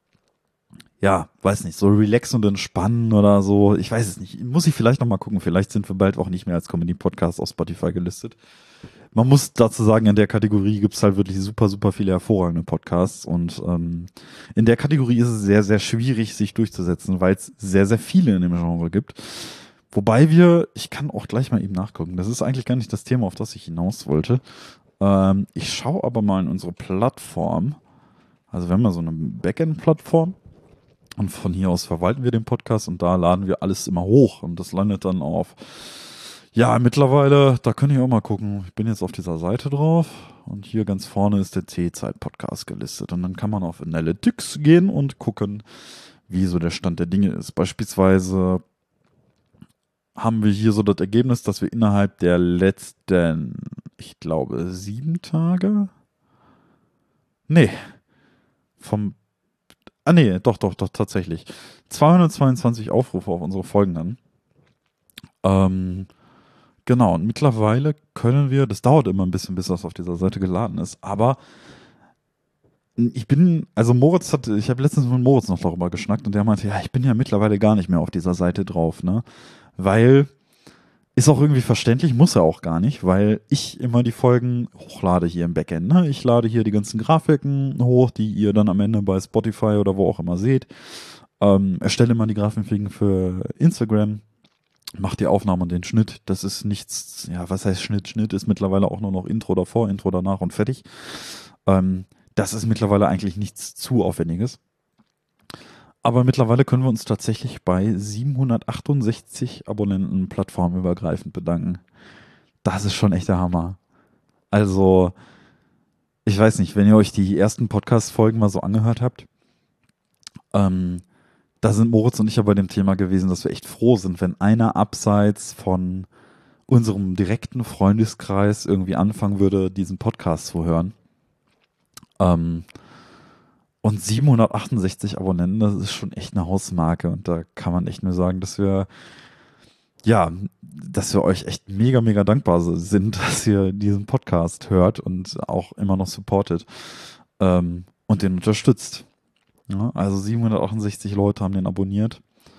ja, weiß nicht, so relaxen und entspannen oder so. Ich weiß es nicht. Muss ich vielleicht noch mal gucken. Vielleicht sind wir bald auch nicht mehr als Comedy-Podcast auf Spotify gelistet. Man muss dazu sagen, in der Kategorie gibt es halt wirklich super, super viele hervorragende Podcasts. Und ähm, in der Kategorie ist es sehr, sehr schwierig, sich durchzusetzen, weil es sehr, sehr viele in dem Genre gibt. Wobei wir, ich kann auch gleich mal eben nachgucken. Das ist eigentlich gar nicht das Thema, auf das ich hinaus wollte. Ähm, ich schaue aber mal in unsere Plattform. Also wir haben ja so eine Backend-Plattform. Und von hier aus verwalten wir den Podcast und da laden wir alles immer hoch. Und das landet dann auf, ja, mittlerweile, da könnt ihr auch mal gucken. Ich bin jetzt auf dieser Seite drauf und hier ganz vorne ist der T-Zeit-Podcast gelistet. Und dann kann man auf Analytics gehen und gucken, wie so der Stand der Dinge ist. Beispielsweise haben wir hier so das Ergebnis, dass wir innerhalb der letzten, ich glaube, sieben Tage? Nee, vom Ah nee, doch, doch, doch, tatsächlich. zweihundertzweiundzwanzig Aufrufe auf unsere Folgen dann. Ähm, genau, und mittlerweile können wir, das dauert immer ein bisschen, bis das auf dieser Seite geladen ist, aber ich bin, also Moritz hat, ich habe letztens mit Moritz noch darüber geschnackt und der meinte, ja, ich bin ja mittlerweile gar nicht mehr auf dieser Seite drauf, ne? Weil, ist auch irgendwie verständlich, muss er auch gar nicht, weil ich immer die Folgen hochlade hier im Backend. Ne? Ich lade hier die ganzen Grafiken hoch, die ihr dann am Ende bei Spotify oder wo auch immer seht. Ähm, erstelle mal die Grafiken für Instagram, mache die Aufnahme und den Schnitt. Das ist nichts, ja, was heißt Schnitt? Schnitt ist mittlerweile auch nur noch Intro davor, Intro danach und fertig. Ähm, das ist mittlerweile eigentlich nichts zu Aufwendiges. Aber mittlerweile können wir uns tatsächlich bei siebenhundertachtundsechzig Abonnenten plattformübergreifend bedanken. Das ist schon echt der Hammer. Also, ich weiß nicht, wenn ihr euch die ersten Podcast-Folgen mal so angehört habt, ähm, da sind Moritz und ich ja bei dem Thema gewesen, dass wir echt froh sind, wenn einer abseits von unserem direkten Freundeskreis irgendwie anfangen würde, diesen Podcast zu hören. Ähm, Und siebenhundertachtundsechzig Abonnenten, das ist schon echt eine Hausmarke. Und da kann man echt nur sagen, dass wir, ja, dass wir euch echt mega, mega dankbar sind, dass ihr diesen Podcast hört und auch immer noch supportet ähm, und den unterstützt. Ja, also siebenhundertachtundsechzig Leute haben den abonniert.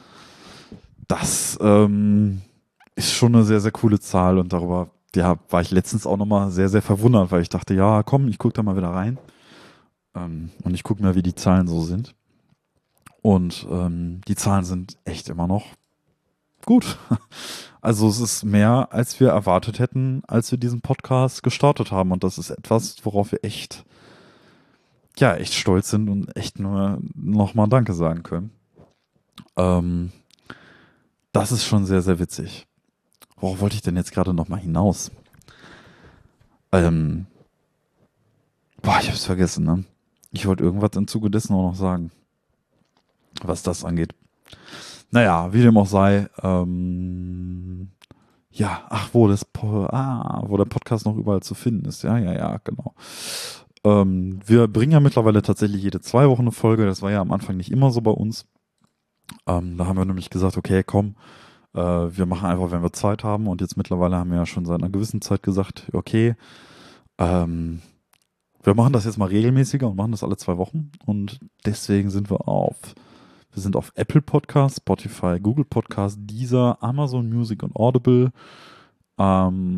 Das ähm, ist schon eine sehr, sehr coole Zahl und darüber, ja, war ich letztens auch nochmal sehr, sehr verwundert, weil ich dachte, ja, komm, ich gucke da mal wieder rein. Ähm, und ich gucke mir, wie die Zahlen so sind. Und ähm, die Zahlen sind echt immer noch gut. Also es ist mehr, als wir erwartet hätten, als wir diesen Podcast gestartet haben. Und das ist etwas, worauf wir echt, ja, echt stolz sind und echt nur nochmal Danke sagen können. Ähm, das ist schon sehr, sehr witzig. Worauf wollte ich denn jetzt gerade nochmal hinaus? Ähm, boah, ich hab's vergessen, ne? Ich wollte irgendwas im Zuge dessen auch noch sagen, was das angeht. Naja, wie dem auch sei, ähm, ja, ach, wo das, Po- ah, wo der Podcast noch überall zu finden ist. Ja, ja, ja, genau. Ähm, wir bringen ja mittlerweile tatsächlich jede zwei Wochen eine Folge. Das war ja am Anfang nicht immer so bei uns. Ähm, da haben wir nämlich gesagt, okay, komm, äh, wir machen einfach, wenn wir Zeit haben. Und jetzt mittlerweile haben wir ja schon seit einer gewissen Zeit gesagt, okay, ähm, wir machen das jetzt mal regelmäßiger und machen das alle zwei Wochen. Und deswegen sind wir auf Wir sind auf Apple Podcast, Spotify, Google Podcast, Deezer, Amazon Music und Audible. Ähm,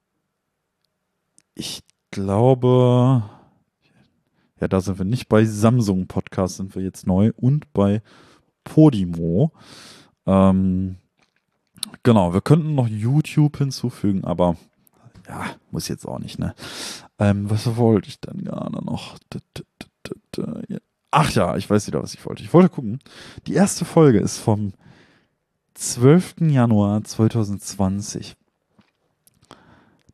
ich glaube, ja, da sind wir nicht. Bei Samsung Podcast sind wir jetzt neu und bei Podimo. Ähm, genau, wir könnten noch YouTube hinzufügen, aber ja, muss jetzt auch nicht, ne? Ähm, was wollte ich dann gerade noch? Ach ja, ich weiß wieder, was ich wollte. Ich wollte gucken. Die erste Folge ist vom zwölften Januar zweitausendzwanzig.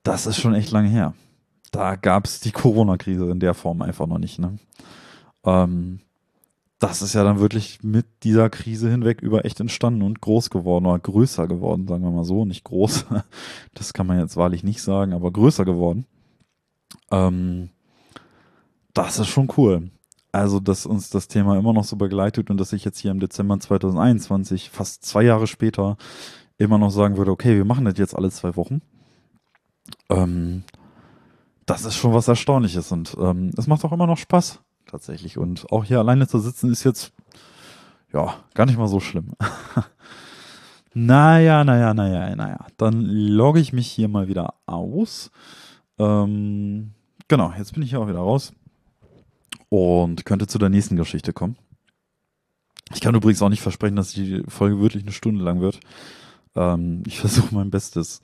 das ist schon echt lange her. Da gab es die Corona-Krise in der Form einfach noch nicht. Ne? Ähm, das ist ja dann wirklich mit dieser Krise hinweg über echt entstanden und groß geworden oder größer geworden, sagen wir mal so. Nicht groß, das kann man jetzt wahrlich nicht sagen, aber größer geworden. Ähm, das ist schon cool. Also, dass uns das Thema immer noch so begleitet und dass ich jetzt hier im Dezember zwanzig einundzwanzig, fast zwei Jahre später, immer noch sagen würde, okay, wir machen das jetzt alle zwei Wochen. Ähm, das ist schon was Erstaunliches und ähm, es macht auch immer noch Spaß, tatsächlich. Und auch hier alleine zu sitzen ist jetzt, ja, gar nicht mal so schlimm. Naja, naja, naja, naja. Dann logge ich mich hier mal wieder aus. Ähm, genau, jetzt bin ich hier auch wieder raus und könnte zu der nächsten Geschichte kommen. Ich kann übrigens auch nicht versprechen, dass die Folge wirklich eine Stunde lang wird. Ähm, ich versuche mein Bestes.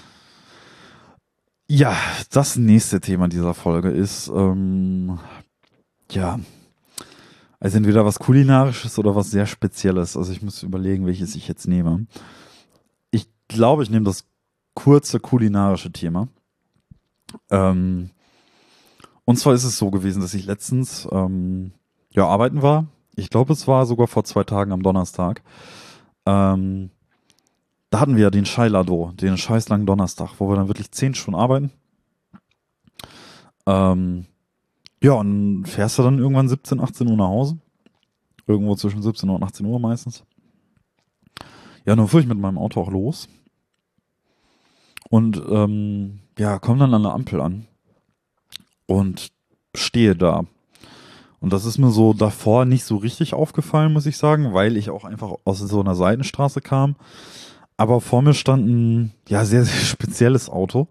Ja, das nächste Thema dieser Folge ist, ähm, ja, also entweder was Kulinarisches oder was sehr Spezielles. Also ich muss überlegen, welches ich jetzt nehme. Ich glaube, ich nehme das kurze kulinarische Thema. Ähm, und zwar ist es so gewesen, dass ich letztens ähm, ja arbeiten war. Ich glaube, es war sogar vor zwei Tagen am Donnerstag. Ähm, da hatten wir ja den Scheilado, den scheißlangen Donnerstag, wo wir dann wirklich zehn Stunden arbeiten. Ähm, ja, und fährst du dann irgendwann siebzehn, achtzehn Uhr nach Hause. Irgendwo zwischen siebzehn und achtzehn Uhr meistens. Ja, dann fuhr ich mit meinem Auto auch los. Und ähm, ja, komme dann an der Ampel an. Und stehe da. Und das ist mir so davor nicht so richtig aufgefallen, muss ich sagen, weil ich auch einfach aus so einer Seitenstraße kam. Aber vor mir stand ein, ja, sehr, sehr spezielles Auto.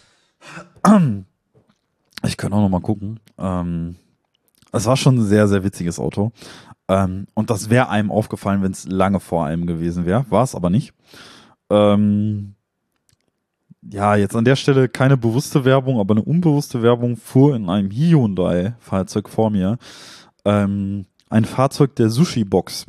Ich könnte auch noch mal gucken. Ähm, es war schon ein sehr, sehr witziges Auto. Ähm, und das wäre einem aufgefallen, wenn es lange vor einem gewesen wäre. War es aber nicht. Ähm, ja, jetzt an der Stelle keine bewusste Werbung, aber eine unbewusste Werbung fuhr in einem Hyundai-Fahrzeug vor mir. Ähm, ein Fahrzeug der Sushi-Box.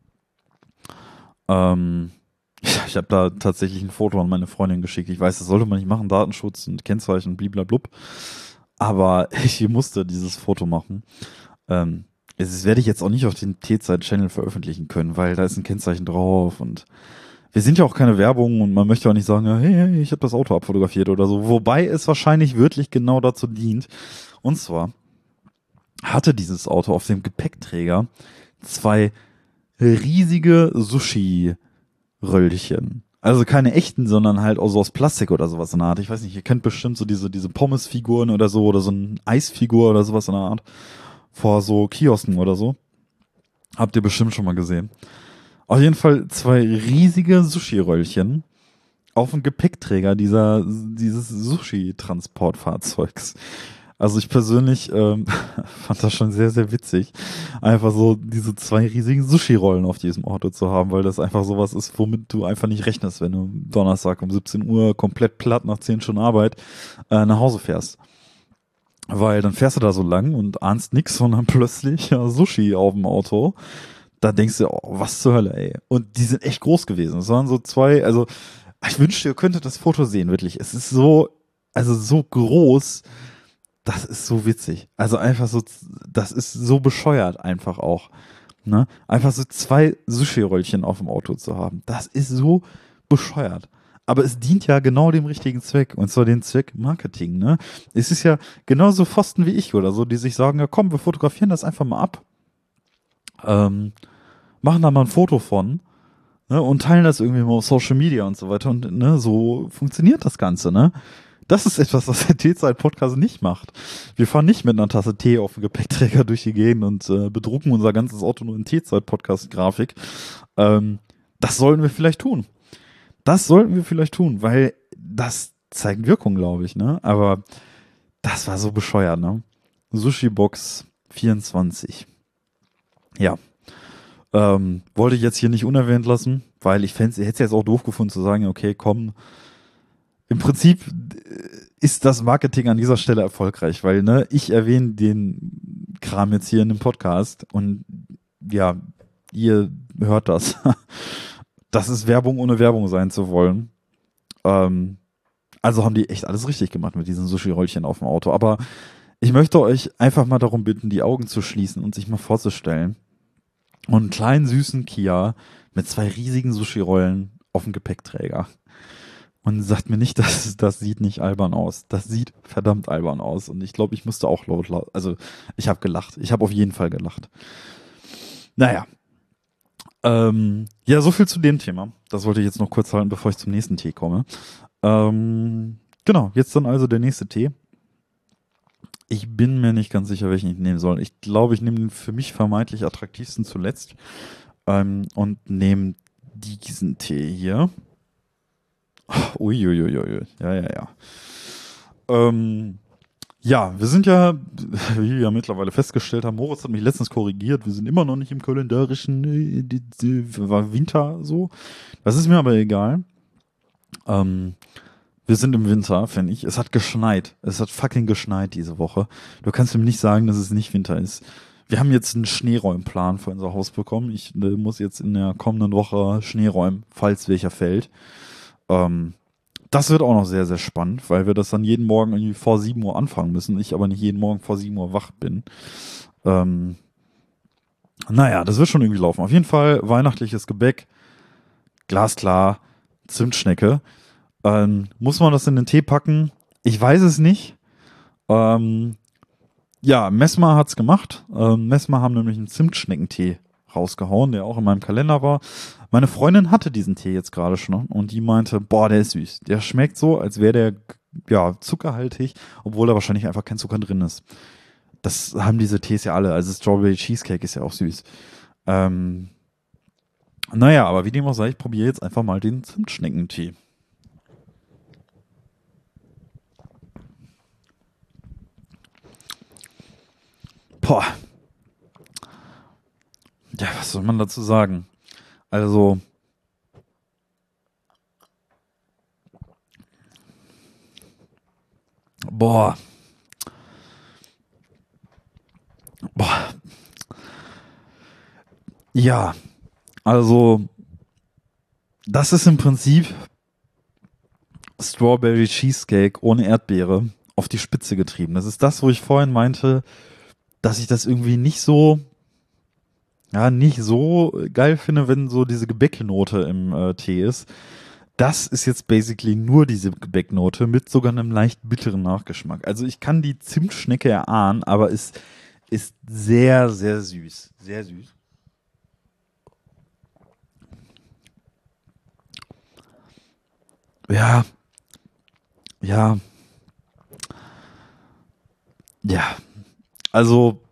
Ähm, ich habe da tatsächlich ein Foto an meine Freundin geschickt. Ich weiß, das sollte man nicht machen, Datenschutz und Kennzeichen, bliblablub. Aber ich musste dieses Foto machen. Ähm, das werde ich jetzt auch nicht auf den T-Zeit-Channel veröffentlichen können, weil da ist ein Kennzeichen drauf und wir sind ja auch keine Werbung und man möchte auch nicht sagen, hey, hey ich habe das Auto abfotografiert oder so. Wobei es wahrscheinlich wirklich genau dazu dient. Und zwar hatte dieses Auto auf dem Gepäckträger zwei riesige Sushi-Röllchen. Also keine echten, sondern halt auch so aus Plastik oder sowas in der Art. Ich weiß nicht, ihr kennt bestimmt so diese, diese Pommes-Figuren oder so oder so eine Eisfigur oder sowas in der Art. Vor so Kiosken oder so. Habt ihr bestimmt schon mal gesehen. Auf jeden Fall zwei riesige Sushi-Röllchen auf dem Gepäckträger dieser, dieses Sushi-Transportfahrzeugs. Also ich persönlich ähm, fand das schon sehr, sehr witzig, einfach so diese zwei riesigen Sushi-Rollen auf diesem Auto zu haben, weil das einfach sowas ist, womit du einfach nicht rechnest, wenn du Donnerstag um siebzehn Uhr komplett platt nach zehn Stunden Arbeit äh, nach Hause fährst. Weil dann fährst du da so lang und ahnst nix, sondern plötzlich ja, Sushi auf dem Auto. Da denkst du, oh, was zur Hölle, ey. Und die sind echt groß gewesen. Es waren so zwei, also ich wünschte, ihr könntet das Foto sehen, wirklich. Es ist so, also so groß, das ist so witzig. Also einfach so, das ist so bescheuert einfach auch. Ne? Einfach so zwei Sushi-Röllchen auf dem Auto zu haben. Das ist so bescheuert. Aber es dient ja genau dem richtigen Zweck, und zwar den Zweck Marketing, ne? Es ist ja genauso Pfosten wie ich oder so, die sich sagen, ja komm, wir fotografieren das einfach mal ab. Ähm, machen da mal ein Foto von, ne, und teilen das irgendwie mal auf Social Media und so weiter. Und ne, so funktioniert das Ganze, ne? Das ist etwas, was der T-Zeit-Podcast nicht macht. Wir fahren nicht mit einer Tasse Tee auf dem Gepäckträger durch die Gegend und äh, bedrucken unser ganzes Auto nur in T-Zeit-Podcast-Grafik. Ähm, das sollten wir vielleicht tun. Das sollten wir vielleicht tun, weil das zeigt Wirkung, glaube ich, ne? Aber das war so bescheuert, ne? Sushi-Box vierundzwanzig. Ja. Ähm, wollte ich jetzt hier nicht unerwähnt lassen, weil ich fände, hätte es jetzt auch doof gefunden zu sagen, okay, komm, im Prinzip ist das Marketing an dieser Stelle erfolgreich, weil ne, ich erwähne den Kram jetzt hier in dem Podcast und ja, ihr hört das. Das ist Werbung ohne Werbung sein zu wollen. Ähm, Also haben die echt alles richtig gemacht mit diesen Sushi-Rollchen auf dem Auto. Aber ich möchte euch einfach mal darum bitten, die Augen zu schließen und sich mal vorzustellen. Und einen kleinen süßen Kia mit zwei riesigen Sushi-Rollen auf dem Gepäckträger. Und sagt mir nicht, dass das sieht nicht albern aus. Das sieht verdammt albern aus. Und ich glaube, ich musste auch laut, laut also ich habe gelacht. Ich habe auf jeden Fall gelacht. Naja. Ähm, ja, so viel zu dem Thema. Das wollte ich jetzt noch kurz halten, bevor ich zum nächsten Tee komme. Ähm, genau, jetzt dann also der nächste Tee. Ich bin mir nicht ganz sicher, welchen ich nehmen soll. Ich glaube, ich nehme den für mich vermeintlich attraktivsten zuletzt ähm, und nehme diesen Tee hier. Uiuiuiui, ja, ja, ja. Ähm, ja, wir sind ja, wie wir ja mittlerweile festgestellt haben, Moritz hat mich letztens korrigiert, wir sind immer noch nicht im kalendarischen äh, die, die, war Winter so. Das ist mir aber egal. Ähm, wir sind im Winter, finde ich. Es hat geschneit. Es hat fucking geschneit diese Woche. Du kannst mir nicht sagen, dass es nicht Winter ist. Wir haben jetzt einen Schneeräumplan für unser Haus bekommen. Ich äh, muss jetzt in der kommenden Woche Schnee räumen, falls welcher fällt. Ähm, das wird auch noch sehr, sehr spannend, weil wir das dann jeden Morgen irgendwie vor sieben Uhr anfangen müssen. Ich aber nicht jeden Morgen vor sieben Uhr wach bin. Ähm, naja, das wird schon irgendwie laufen. Auf jeden Fall weihnachtliches Gebäck. Glasklar. Zimtschnecke. Ähm, muss man das in den Tee packen? Ich weiß es nicht. Ähm, ja, Messmer hat's gemacht. Ähm, Messmer haben nämlich einen Zimtschneckentee rausgehauen, der auch in meinem Kalender war. Meine Freundin hatte diesen Tee jetzt gerade schon und die meinte, boah, der ist süß. Der schmeckt so, als wäre der ja zuckerhaltig, obwohl da wahrscheinlich einfach kein Zucker drin ist. Das haben diese Tees ja alle. Also Strawberry Cheesecake ist ja auch süß. Ähm, naja, aber wie dem auch sei, ich probiere jetzt einfach mal den Zimtschneckentee. Boah. Ja, was soll man dazu sagen? Also, boah. Boah. Ja, also, das ist im Prinzip Strawberry Cheesecake ohne Erdbeere auf die Spitze getrieben. Das ist das, wo ich vorhin meinte, dass ich das irgendwie nicht so, ja, nicht so geil finde, wenn so diese Gebäcknote im äh, Tee ist. Das ist jetzt basically nur diese Gebäcknote mit sogar einem leicht bitteren Nachgeschmack. Also ich kann die Zimtschnecke erahnen, aber es ist sehr, sehr süß. Sehr süß. Ja, ja, ja. Also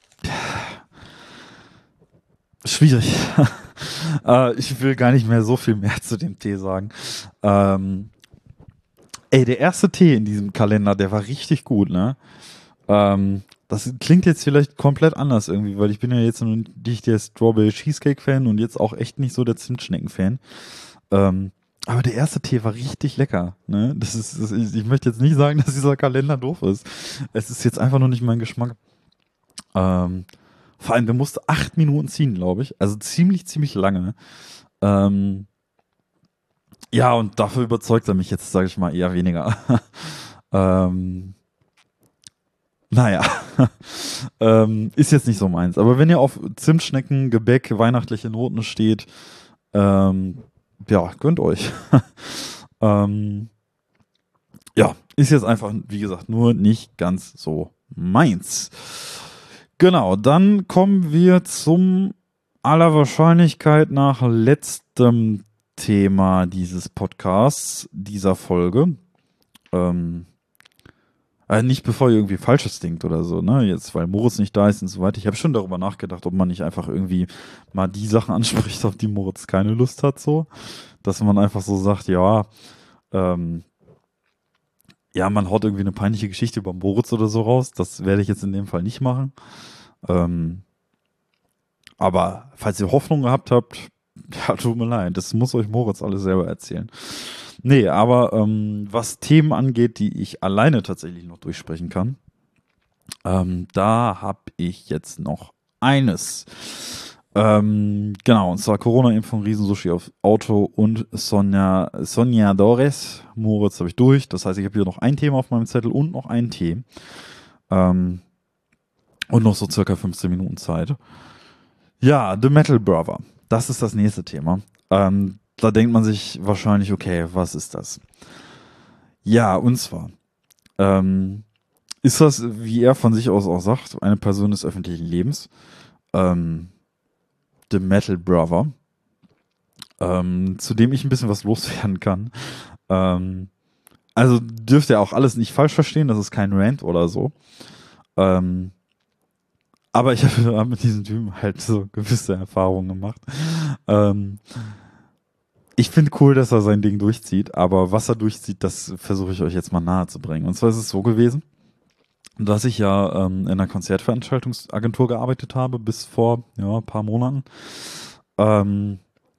schwierig. äh, ich will gar nicht mehr so viel mehr zu dem Tee sagen. Ähm, ey, der erste Tee in diesem Kalender, der war richtig gut, ne? Ähm, das klingt jetzt vielleicht komplett anders irgendwie, weil ich bin ja jetzt nicht der Strawberry Cheesecake Fan und jetzt auch echt nicht so der Zimtschnecken Fan. Ähm, aber der erste Tee war richtig lecker, ne? Das ist, das, ich, ich möchte jetzt nicht sagen, dass dieser Kalender doof ist. Es ist jetzt einfach nur nicht mein Geschmack. Ähm, vor allem, der musste acht Minuten ziehen, glaube ich. Also ziemlich, ziemlich lange. Ähm, ja, und dafür überzeugt er mich jetzt, sage ich mal, eher weniger. ähm, naja, ähm, ist jetzt nicht so meins. Aber wenn ihr auf Zimtschnecken, Gebäck, weihnachtliche Noten steht, ähm, ja, gönnt euch. ähm, ja, ist jetzt einfach, wie gesagt, nur nicht ganz so meins. Genau, dann kommen wir zum aller Wahrscheinlichkeit nach letztem Thema dieses Podcasts, dieser Folge. Ähm, also nicht bevor ihr irgendwie Falsches denkt oder so, ne? Jetzt, weil Moritz nicht da ist und so weiter. Ich habe schon darüber nachgedacht, ob man nicht einfach irgendwie mal die Sachen anspricht, auf die Moritz keine Lust hat, so. Dass man einfach so sagt, ja, ähm, ja, man haut irgendwie eine peinliche Geschichte über Moritz oder so raus. Das werde ich jetzt in dem Fall nicht machen. Ähm, aber falls ihr Hoffnung gehabt habt, ja, tut mir leid, das muss euch Moritz alles selber erzählen. Nee, aber ähm, was Themen angeht, die ich alleine tatsächlich noch durchsprechen kann, ähm, da habe ich jetzt noch eines. Ähm, genau, und zwar Corona-Impfung, Riesensushi auf Auto und Sonja, Soñadores. Moritz habe ich durch. Das heißt, ich habe hier noch ein Thema auf meinem Zettel und noch einen Tee. Ähm, und noch so circa fünfzehn Minuten Zeit. Ja, The Metal Brother. Das ist das nächste Thema. Ähm, da denkt man sich wahrscheinlich, okay, was ist das? Ja, und zwar ähm, ist das, wie er von sich aus auch sagt, eine Person des öffentlichen Lebens. Ähm, The Metal Brother. Ähm, zu dem ich ein bisschen was loswerden kann. Ähm, also dürft ihr auch alles nicht falsch verstehen, das ist kein Rant oder so. Ähm, aber ich habe mit diesem Typen halt so gewisse Erfahrungen gemacht. Ähm, ich finde cool, dass er sein Ding durchzieht, aber was er durchzieht, das versuche ich euch jetzt mal nahe zu bringen. Und zwar ist es so gewesen, dass ich ja ähm, in einer Konzertveranstaltungsagentur gearbeitet habe, bis vor ja, ein paar Monaten. Ähm,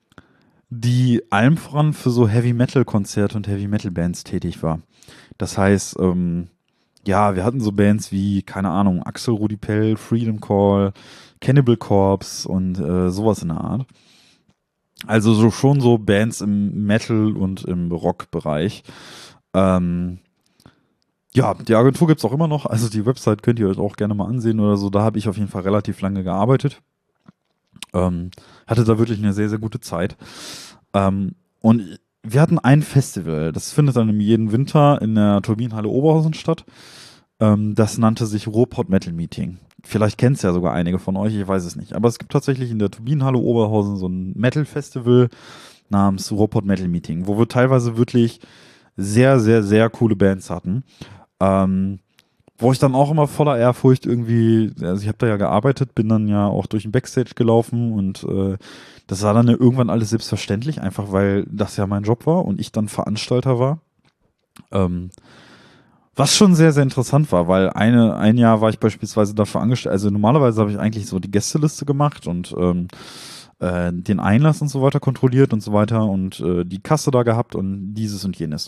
die allem voran für so Heavy-Metal-Konzerte und Heavy-Metal-Bands tätig war. Das heißt, ähm, ja, wir hatten so Bands wie, keine Ahnung, Axel Rudi Pell, Freedom Call, Cannibal Corpse und äh, sowas in der Art. Also so schon so Bands im Metal- und im Rock-Bereich. Ähm, ja, die Agentur gibt's auch immer noch. Also die Website könnt ihr euch auch gerne mal ansehen oder so. Da habe ich auf jeden Fall relativ lange gearbeitet. Ähm, hatte da wirklich eine sehr, sehr gute Zeit. Ähm, und wir hatten ein Festival, das findet dann jeden Winter in der Turbinenhalle Oberhausen statt. Ähm, das nannte sich Ruhrpott Metal Meeting. Vielleicht kennt es ja sogar einige von euch, ich weiß es nicht. Aber es gibt tatsächlich in der Turbinenhalle Oberhausen so ein Metal-Festival namens Ruhrpott Metal Meeting, wo wir teilweise wirklich sehr, sehr, sehr coole Bands hatten. Ähm, wo ich dann auch immer voller Ehrfurcht irgendwie, also ich habe da ja gearbeitet, bin dann ja auch durch den Backstage gelaufen und äh, das war dann ja irgendwann alles selbstverständlich, einfach weil das ja mein Job war und ich dann Veranstalter war. Ähm, was schon sehr, sehr interessant war, weil eine, ein Jahr war ich beispielsweise dafür angestellt, also normalerweise habe ich eigentlich so die Gästeliste gemacht und ähm, äh, den Einlass und so weiter kontrolliert und so weiter und äh, die Kasse da gehabt und dieses und jenes.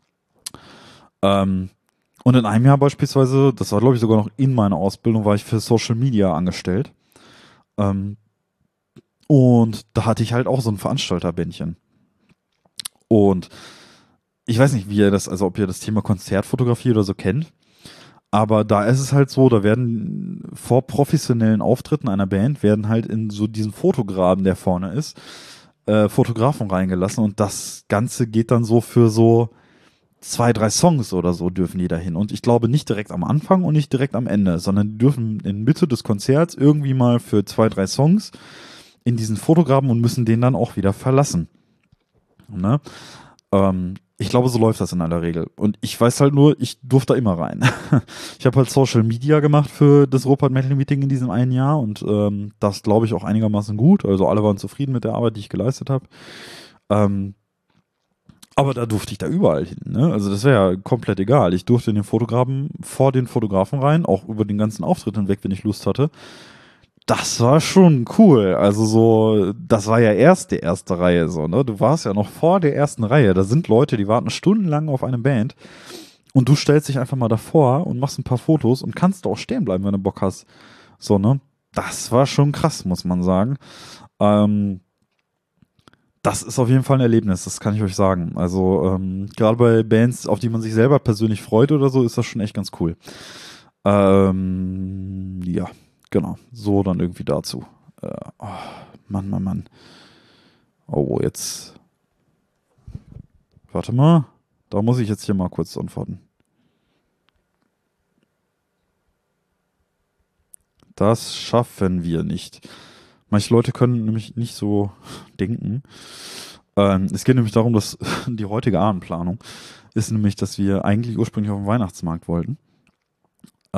Ähm, und in einem Jahr beispielsweise, das war glaube ich sogar noch in meiner Ausbildung, war ich für Social Media angestellt. Ähm, und da hatte ich halt auch so ein Veranstalterbändchen. Und ich weiß nicht, wie ihr das, also ob ihr das Thema Konzertfotografie oder so kennt. Aber da ist es halt so, da werden vor professionellen Auftritten einer Band werden halt in so diesen Fotograben, der vorne ist, äh, Fotografen reingelassen und das Ganze geht dann so für so zwei, drei Songs oder so dürfen die dahin. Und ich glaube nicht direkt am Anfang und nicht direkt am Ende, sondern die dürfen in Mitte des Konzerts irgendwie mal für zwei, drei Songs in diesen Fotograben und müssen den dann auch wieder verlassen. Ne? Ähm, ich glaube, so läuft das in aller Regel. Und ich weiß halt nur, ich durfte da immer rein. Ich habe halt Social Media gemacht für das Ruhrpott Metal Meeting in diesem einen Jahr und ähm, das glaube ich auch einigermaßen gut. Also alle waren zufrieden mit der Arbeit, die ich geleistet habe. Ähm, aber da durfte ich da überall hin. Ne? Also das wäre ja komplett egal. Ich durfte in den Fotografen vor den Fotografen rein, auch über den ganzen Auftritt hinweg, wenn ich Lust hatte. Das war schon cool. Also so, das war ja erst die erste Reihe so, ne? Du warst ja noch vor der ersten Reihe. Da sind Leute, die warten stundenlang auf eine Band und du stellst dich einfach mal davor und machst ein paar Fotos und kannst auch stehen bleiben, wenn du Bock hast. So, ne? Das war schon krass, muss man sagen. Ähm, das ist auf jeden Fall ein Erlebnis, das kann ich euch sagen. Also ähm, gerade bei Bands, auf die man sich selber persönlich freut oder so, ist das schon echt ganz cool. Ähm, ja, genau. So dann irgendwie dazu. Äh, oh, Mann, Mann, Mann. Oh, jetzt. Warte mal. Da muss ich jetzt hier mal kurz antworten. Das schaffen wir nicht. Manche Leute können nämlich nicht so denken. Ähm, es geht nämlich darum, dass die heutige Abendplanung ist nämlich, dass wir eigentlich ursprünglich auf den Weihnachtsmarkt wollten. Äh,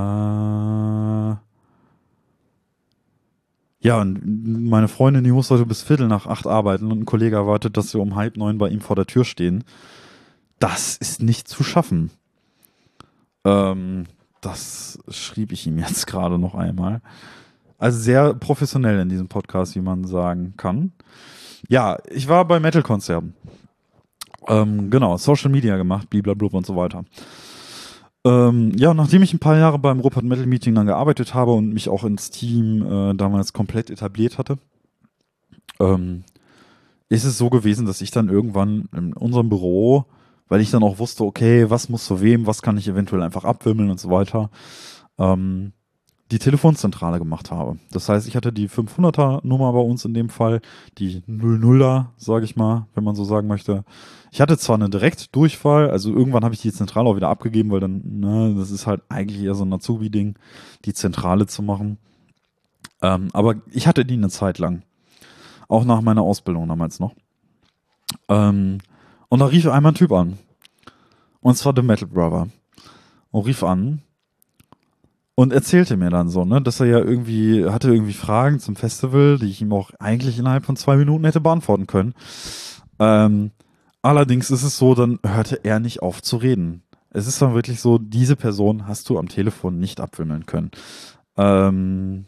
ja, und meine Freundin, die muss heute bis Viertel nach acht arbeiten und ein Kollege erwartet, dass wir um halb neun bei ihm vor der Tür stehen. Das ist nicht zu schaffen. Ähm, das schrieb ich ihm jetzt gerade noch einmal. Also sehr professionell in diesem Podcast, wie man sagen kann. Ja, ich war bei Metal-Konzerten. Ähm, genau, Social Media gemacht, blablabla und so weiter. Ähm, ja, nachdem ich ein paar Jahre beim Rupert Metal Meeting dann gearbeitet habe und mich auch ins Team äh, damals komplett etabliert hatte, ähm, ist es so gewesen, dass ich dann irgendwann in unserem Büro, weil ich dann auch wusste, okay, was muss zu wem, was kann ich eventuell einfach abwimmeln und so weiter, ähm, die Telefonzentrale gemacht habe. Das heißt, ich hatte die fünfhunderter Nummer bei uns in dem Fall, die null nuller, sage ich mal, wenn man so sagen möchte. Ich hatte zwar eine Direktdurchfall, also irgendwann habe ich die Zentrale auch wieder abgegeben, weil dann, ne, das ist halt eigentlich eher so ein Azubi-Ding, die Zentrale zu machen. Ähm, aber ich hatte die eine Zeit lang. Auch nach meiner Ausbildung damals noch. Ähm, und da rief einmal ein Typ an. Und zwar The Metal Brother. Und rief an und erzählte mir dann so, ne, dass er ja irgendwie, hatte irgendwie Fragen zum Festival, die ich ihm auch eigentlich innerhalb von zwei Minuten hätte beantworten können. Ähm, allerdings ist es so, dann hörte er nicht auf zu reden. Es ist dann wirklich so, diese Person hast du am Telefon nicht abwimmeln können. Ähm,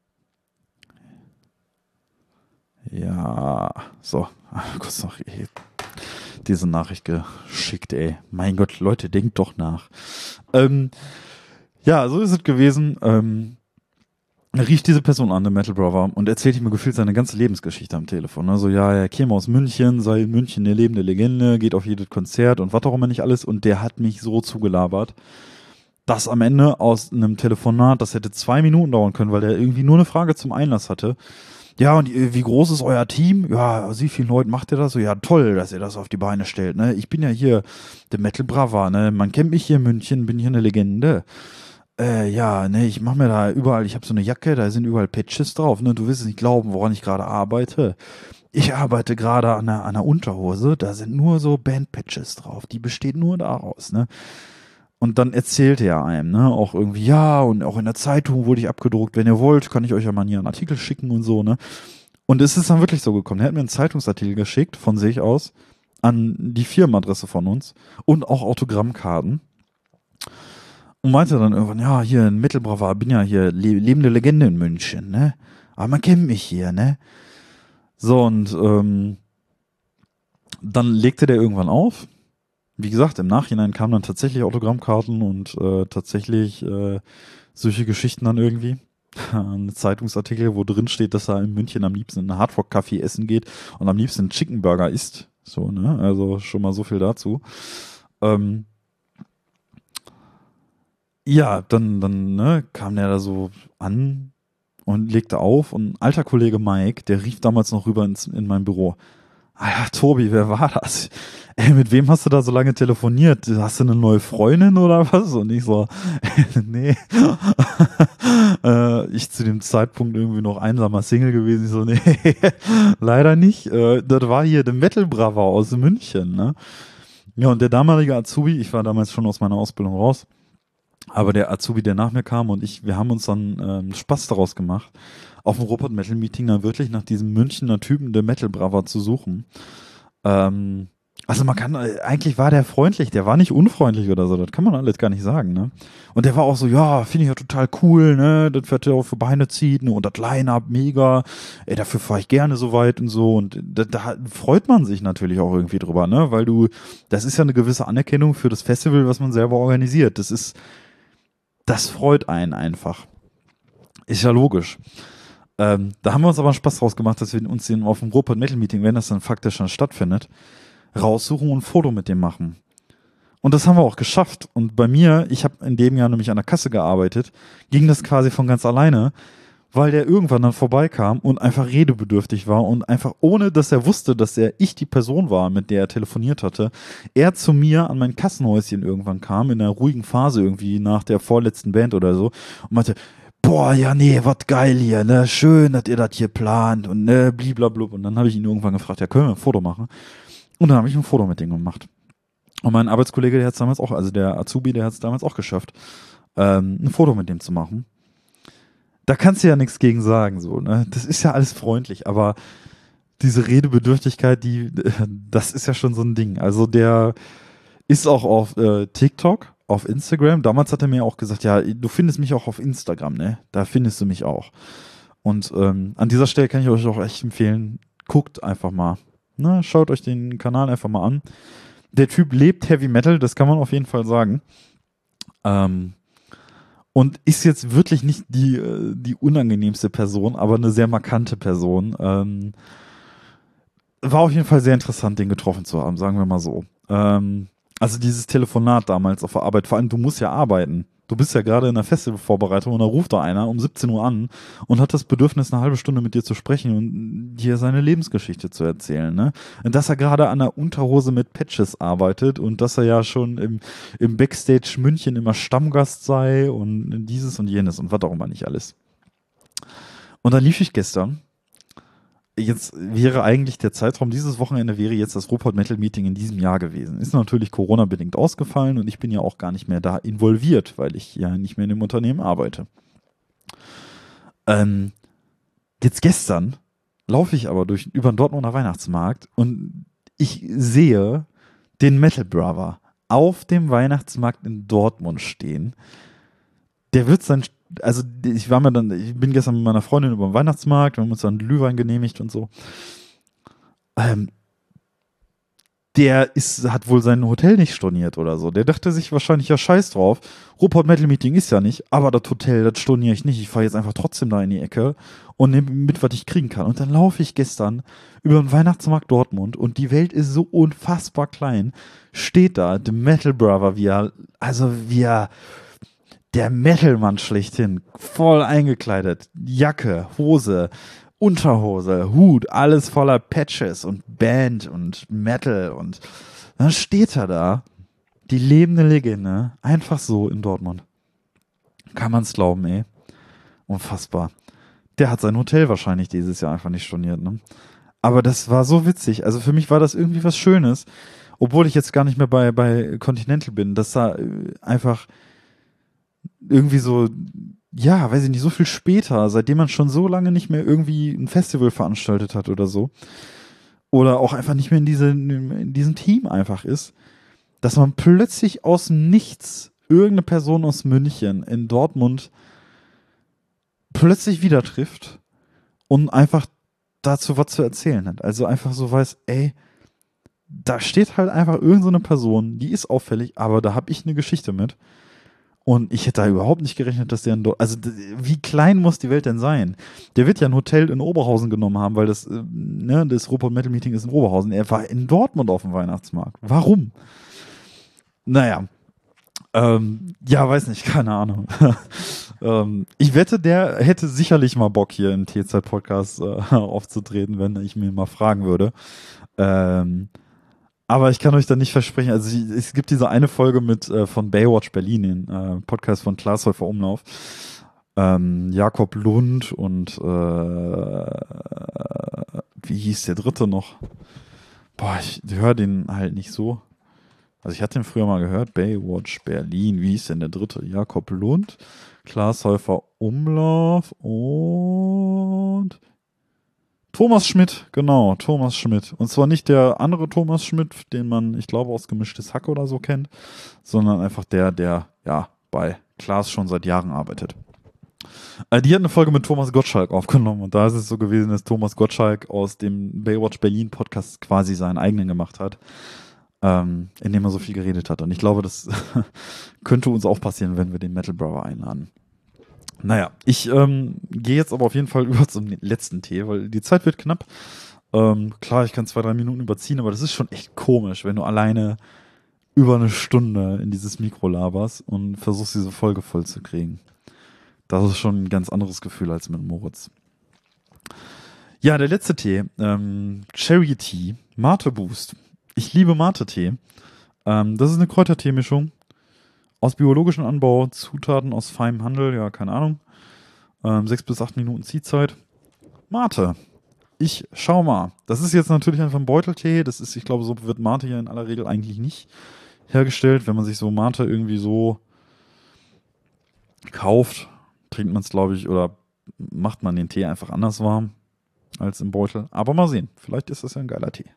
ja, so, kurz noch diese Nachricht geschickt, ey. Mein Gott, Leute, denkt doch nach. Ähm, ja, so ist es gewesen. Ähm, rief diese Person an, der Metal Brother, und erzählte mir gefühlt seine ganze Lebensgeschichte am Telefon. Also ja, er käme aus München, sei in München eine lebende Legende, geht auf jedes Konzert und was auch immer nicht alles. Und der hat mich so zugelabert, dass am Ende aus einem Telefonat, das hätte zwei Minuten dauern können, weil der irgendwie nur eine Frage zum Einlass hatte. Ja, und wie groß ist euer Team? Ja, aus wie vielen Leuten macht ihr das? So, ja, toll, dass ihr das auf die Beine stellt, ne? Ich bin ja hier der Metal Brava, ne? Man kennt mich hier in München, bin hier eine Legende. Äh, ja, ne, ich mach mir da überall, ich habe so eine Jacke, da sind überall Patches drauf, ne? Du wirst es nicht glauben, woran ich gerade arbeite. Ich arbeite gerade an einer, an einer Unterhose, da sind nur so Band-Patches drauf, die besteht nur daraus, ne? Und dann erzählte er einem, ne, auch irgendwie, ja, und auch in der Zeitung wurde ich abgedruckt, wenn ihr wollt, kann ich euch ja mal hier einen Artikel schicken und so, ne. Und es ist dann wirklich so gekommen. Er hat mir einen Zeitungsartikel geschickt, von sich aus, an die Firmenadresse von uns und auch Autogrammkarten. Und meinte dann irgendwann, ja, hier in Mittelbrauer, bin ja hier le lebende Legende in München, ne. Aber man kennt mich hier, ne. So, und ähm, dann legte der irgendwann auf. Wie gesagt, im Nachhinein kamen dann tatsächlich Autogrammkarten und äh, tatsächlich äh, solche Geschichten dann irgendwie. Ein Zeitungsartikel, wo drin steht, dass er in München am liebsten in einen Hardrock-Café essen geht und am liebsten einen Chicken Burger isst. So, ne? Also schon mal so viel dazu. Ähm, ja, dann, dann ne, kam der da so an und legte auf und ein alter Kollege Mike, der rief damals noch rüber ins, in mein Büro. Ah ja, Tobi, wer war das? Ey, mit wem hast du da so lange telefoniert? Hast du eine neue Freundin oder was? Und ich so, nee. äh, ich zu dem Zeitpunkt irgendwie noch einsamer Single gewesen. Ich so, nee, leider nicht. Äh, das war hier der Metal Brava aus München, ne? Ja, und der damalige Azubi, ich war damals schon aus meiner Ausbildung raus, aber der Azubi, der nach mir kam und ich, wir haben uns dann ähm, Spaß daraus gemacht, auf dem Rupert Metal Meeting dann wirklich nach diesem Münchner Typen der Metal Brava zu suchen. Ähm, also man kann, eigentlich war der freundlich, der war nicht unfreundlich oder so, das kann man alles gar nicht sagen, ne? Und der war auch so, ja, finde ich ja total cool, ne? Das wird ja auch für Beine ziehen und das Line-Up mega, ey, dafür fahre ich gerne so weit und so und da, da freut man sich natürlich auch irgendwie drüber, ne? Weil du, das ist ja eine gewisse Anerkennung für das Festival, was man selber organisiert. Das ist, das freut einen einfach. Ist ja logisch. Ähm, da haben wir uns aber einen Spaß draus gemacht, dass wir uns den auf dem Rupert Metal Meeting, wenn das dann faktisch schon stattfindet, raussuchen und ein Foto mit dem machen. Und das haben wir auch geschafft. Und bei mir, ich habe in dem Jahr nämlich an der Kasse gearbeitet, ging das quasi von ganz alleine, weil der irgendwann dann vorbeikam und einfach redebedürftig war und einfach ohne, dass er wusste, dass er ich die Person war, mit der er telefoniert hatte, er zu mir an mein Kassenhäuschen irgendwann kam, in einer ruhigen Phase irgendwie nach der vorletzten Band oder so und meinte, boah, ja, nee, was geil hier, ne, schön, dass ihr das hier plant und ne, bliblablub. Und dann habe ich ihn irgendwann gefragt, ja, können wir ein Foto machen? Und dann habe ich ein Foto mit dem gemacht. Und mein Arbeitskollege, der hat es damals auch, also der Azubi, der hat es damals auch geschafft, ähm, ein Foto mit dem zu machen. Da kannst du ja nichts gegen sagen, so, ne, das ist ja alles freundlich, aber diese Redebedürftigkeit, die, das ist ja schon so ein Ding. Also der ist auch auf äh, TikTok, auf Instagram. Damals hat er mir auch gesagt, ja, du findest mich auch auf Instagram, ne? Da findest du mich auch. Und ähm, an dieser Stelle kann ich euch auch echt empfehlen, guckt einfach mal. Ne? Schaut euch den Kanal einfach mal an. Der Typ lebt Heavy Metal, das kann man auf jeden Fall sagen. Ähm, und ist jetzt wirklich nicht die, äh, die unangenehmste Person, aber eine sehr markante Person. Ähm, war auf jeden Fall sehr interessant, den getroffen zu haben, sagen wir mal so. Ähm, also dieses Telefonat damals auf der Arbeit, vor allem du musst ja arbeiten. Du bist ja gerade in der Festivalvorbereitung und da ruft da einer um siebzehn Uhr an und hat das Bedürfnis, eine halbe Stunde mit dir zu sprechen und dir seine Lebensgeschichte zu erzählen, ne? Und dass er gerade an der Unterhose mit Patches arbeitet und dass er ja schon im, im Backstage München immer Stammgast sei und dieses und jenes und was auch immer nicht alles. Und dann lief ich gestern. Jetzt wäre eigentlich der Zeitraum, dieses Wochenende wäre jetzt das Ruhrpott Metal Meeting in diesem Jahr gewesen. Ist natürlich Corona-bedingt ausgefallen und ich bin ja auch gar nicht mehr da involviert, weil ich ja nicht mehr in dem Unternehmen arbeite. Ähm, jetzt gestern laufe ich aber durch über den Dortmunder Weihnachtsmarkt und ich sehe den Metal Brother auf dem Weihnachtsmarkt in Dortmund stehen. Der wird sein, also ich war mir dann, ich bin gestern mit meiner Freundin über den Weihnachtsmarkt, wir haben uns dann Glühwein genehmigt und so. Ähm, der ist, hat wohl sein Hotel nicht storniert oder so. Der dachte sich wahrscheinlich, ja scheiß drauf. Ruhrpott Metal Meeting ist ja nicht, aber das Hotel, das storniere ich nicht. Ich fahre jetzt einfach trotzdem da in die Ecke und nehme mit, was ich kriegen kann. Und dann laufe ich gestern über den Weihnachtsmarkt Dortmund und die Welt ist so unfassbar klein. Steht da, The Metal Brother, wie er, also wie er, der Metal-Mann schlechthin, voll eingekleidet, Jacke, Hose, Unterhose, Hut, alles voller Patches und Band und Metal und dann steht er da, die lebende Legende, einfach so in Dortmund. Kann man's glauben, ey. Unfassbar. Der hat sein Hotel wahrscheinlich dieses Jahr einfach nicht storniert, ne? Aber das war so witzig. Also für mich war das irgendwie was Schönes, obwohl ich jetzt gar nicht mehr bei, bei Continental bin, dass da äh, einfach irgendwie so, ja, weiß ich nicht, so viel später, seitdem man schon so lange nicht mehr irgendwie ein Festival veranstaltet hat oder so, oder auch einfach nicht mehr in, diese, in diesem Team einfach ist, dass man plötzlich aus dem Nichts irgendeine Person aus München in Dortmund plötzlich wieder trifft und einfach dazu was zu erzählen hat. Also einfach so weiß, ey, da steht halt einfach irgend so eine Person, die ist auffällig, aber da habe ich eine Geschichte mit. Und ich hätte da überhaupt nicht gerechnet, dass der in Dortmund, also d- wie klein muss die Welt denn sein? Der wird ja ein Hotel in Oberhausen genommen haben, weil das, äh, ne, das Ruhrpott Metal Meeting ist in Oberhausen. Er war in Dortmund auf dem Weihnachtsmarkt. Warum? Naja, ähm, ja, weiß nicht, keine Ahnung. ähm, ich wette, der hätte sicherlich mal Bock, hier im T Z-Podcast äh, aufzutreten, wenn ich mir mal fragen würde. Ähm, aber ich kann euch da nicht versprechen, also ich- es gibt diese eine Folge mit äh, von Baywatch Berlin, den äh, Podcast von Klaas Häufer Umlauf, ähm, Jakob Lund und äh, wie hieß der dritte noch? Boah, ich höre den halt nicht so. Also ich hatte den früher mal gehört, Baywatch Berlin, wie hieß denn der dritte? Jakob Lund, Klaas Häufer Umlauf und Thomas Schmidt, genau, Thomas Schmidt. Und zwar nicht der andere Thomas Schmidt, den man, ich glaube, aus Gemischtes Hack oder so kennt, sondern einfach der, der, ja, bei Klaas schon seit Jahren arbeitet. Äh, die hat eine Folge mit Thomas Gottschalk aufgenommen und da ist es so gewesen, dass Thomas Gottschalk aus dem Baywatch Berlin Podcast quasi seinen eigenen gemacht hat, ähm, in dem er so viel geredet hat. Und ich glaube, das könnte uns auch passieren, wenn wir den Metal Brother einladen. Naja, ich ähm, gehe jetzt aber auf jeden Fall über zum letzten Tee, weil die Zeit wird knapp. Ähm, klar, ich kann zwei, drei Minuten überziehen, aber das ist schon echt komisch, wenn du alleine über eine Stunde in dieses Mikro laberst und versuchst, diese Folge voll zu kriegen. Das ist schon ein ganz anderes Gefühl als mit Moritz. Ja, der letzte Tee, ähm, Cherry Tea, Mate Boost. Ich liebe Mate-Tee. Ähm, das ist eine Kräutertee-Mischung aus biologischem Anbau, Zutaten aus feinem Handel, ja, keine Ahnung. Ähm, sechs bis acht Minuten Ziehzeit. Mate. Ich schau mal. Das ist jetzt natürlich einfach ein Beuteltee. Das ist, ich glaube, so wird Mate ja in aller Regel eigentlich nicht hergestellt. Wenn man sich so Mate irgendwie so kauft, trinkt man es, glaube ich, oder macht man den Tee einfach anders warm als im Beutel. Aber mal sehen. Vielleicht ist das ja ein geiler Tee.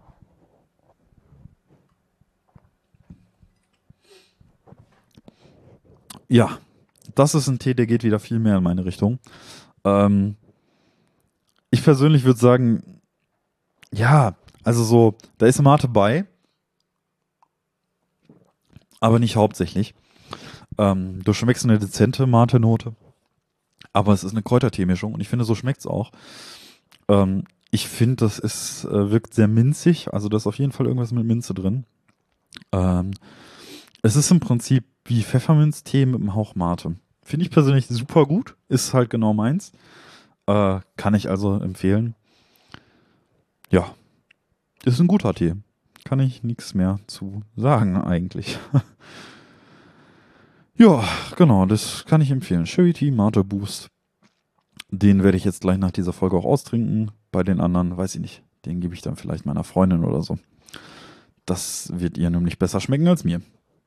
Ja, das ist ein Tee, der geht wieder viel mehr in meine Richtung. Ähm, ich persönlich würde sagen, ja, also so, da ist Mate bei, aber nicht hauptsächlich. Ähm, du schmeckst eine dezente Mate-Note, aber es ist eine Kräutertee-Mischung und ich finde, so schmeckt's auch. Ähm, ich finde, das ist, äh, wirkt sehr minzig, also da ist auf jeden Fall irgendwas mit Minze drin. Ähm, es ist im Prinzip wie Pfefferminztee mit einem Hauch Mate. Finde ich persönlich super gut, ist halt genau meins. Äh, kann ich also empfehlen. Ja, ist ein guter Tee. Kann ich nichts mehr zu sagen eigentlich. Ja, genau, das kann ich empfehlen. Cherry Tea Mate Boost. Den werde ich jetzt gleich nach dieser Folge auch austrinken. Bei den anderen, weiß ich nicht. Den gebe ich dann vielleicht meiner Freundin oder so. Das wird ihr nämlich besser schmecken als mir.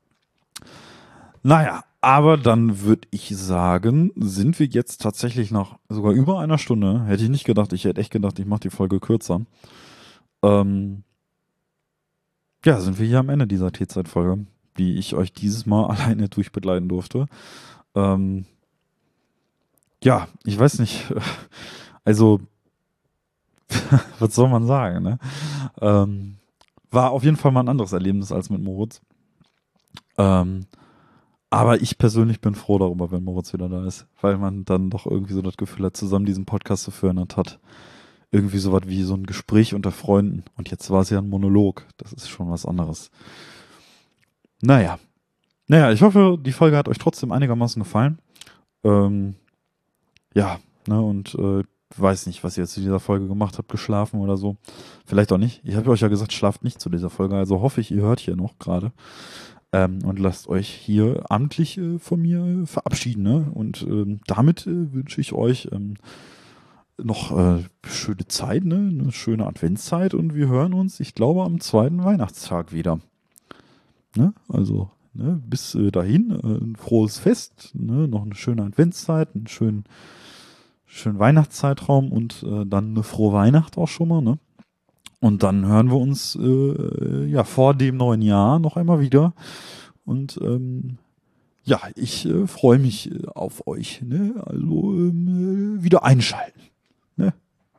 Naja, aber dann würde ich sagen, sind wir jetzt tatsächlich nach sogar über einer Stunde. Hätte ich nicht gedacht. Ich hätte echt gedacht, ich mache die Folge kürzer. Ähm, ja, sind wir hier am Ende dieser Teezeitfolge, die ich euch dieses Mal alleine durchbegleiten durfte. Ähm, ja, ich weiß nicht. Also, was soll man sagen, ne? Ähm, war auf jeden Fall mal ein anderes Erlebnis als mit Moritz. Ähm, aber ich persönlich bin froh darüber, wenn Moritz wieder da ist, weil man dann doch irgendwie so das Gefühl hat, zusammen diesen Podcast zu führen und hat irgendwie so was wie so ein Gespräch unter Freunden. Und jetzt war es ja ein Monolog. Das ist schon was anderes. Naja. Naja, ich hoffe, die Folge hat euch trotzdem einigermaßen gefallen. Ähm, ja, ne, und äh, weiß nicht, was ihr jetzt zu dieser Folge gemacht habt, geschlafen oder so. Vielleicht auch nicht. Ich habe euch ja gesagt, schlaft nicht zu dieser Folge, also hoffe ich, ihr hört hier noch gerade. Ähm, und lasst euch hier amtlich äh, von mir verabschieden. Ne? Und ähm, damit äh, wünsche ich euch ähm, noch äh, schöne Zeit, ne? Eine schöne Adventszeit und wir hören uns, ich glaube, am zweiten Weihnachtstag wieder. Ne? Also ne? Bis äh, dahin äh, ein frohes Fest, ne? Noch eine schöne Adventszeit, einen schönen, schönen Weihnachtszeitraum und äh, dann eine frohe Weihnacht auch schon mal. Ne? Und dann hören wir uns äh, ja vor dem neuen Jahr noch einmal wieder. Und ähm, ja, ich äh, freue mich äh, auf euch. Ne? Also ähm, äh, wieder einschalten. Ne?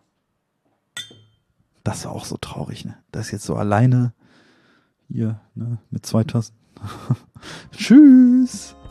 Das ist auch so traurig. Ne? Das ist jetzt so alleine hier ne? Mit zwei Tassen. Tschüss.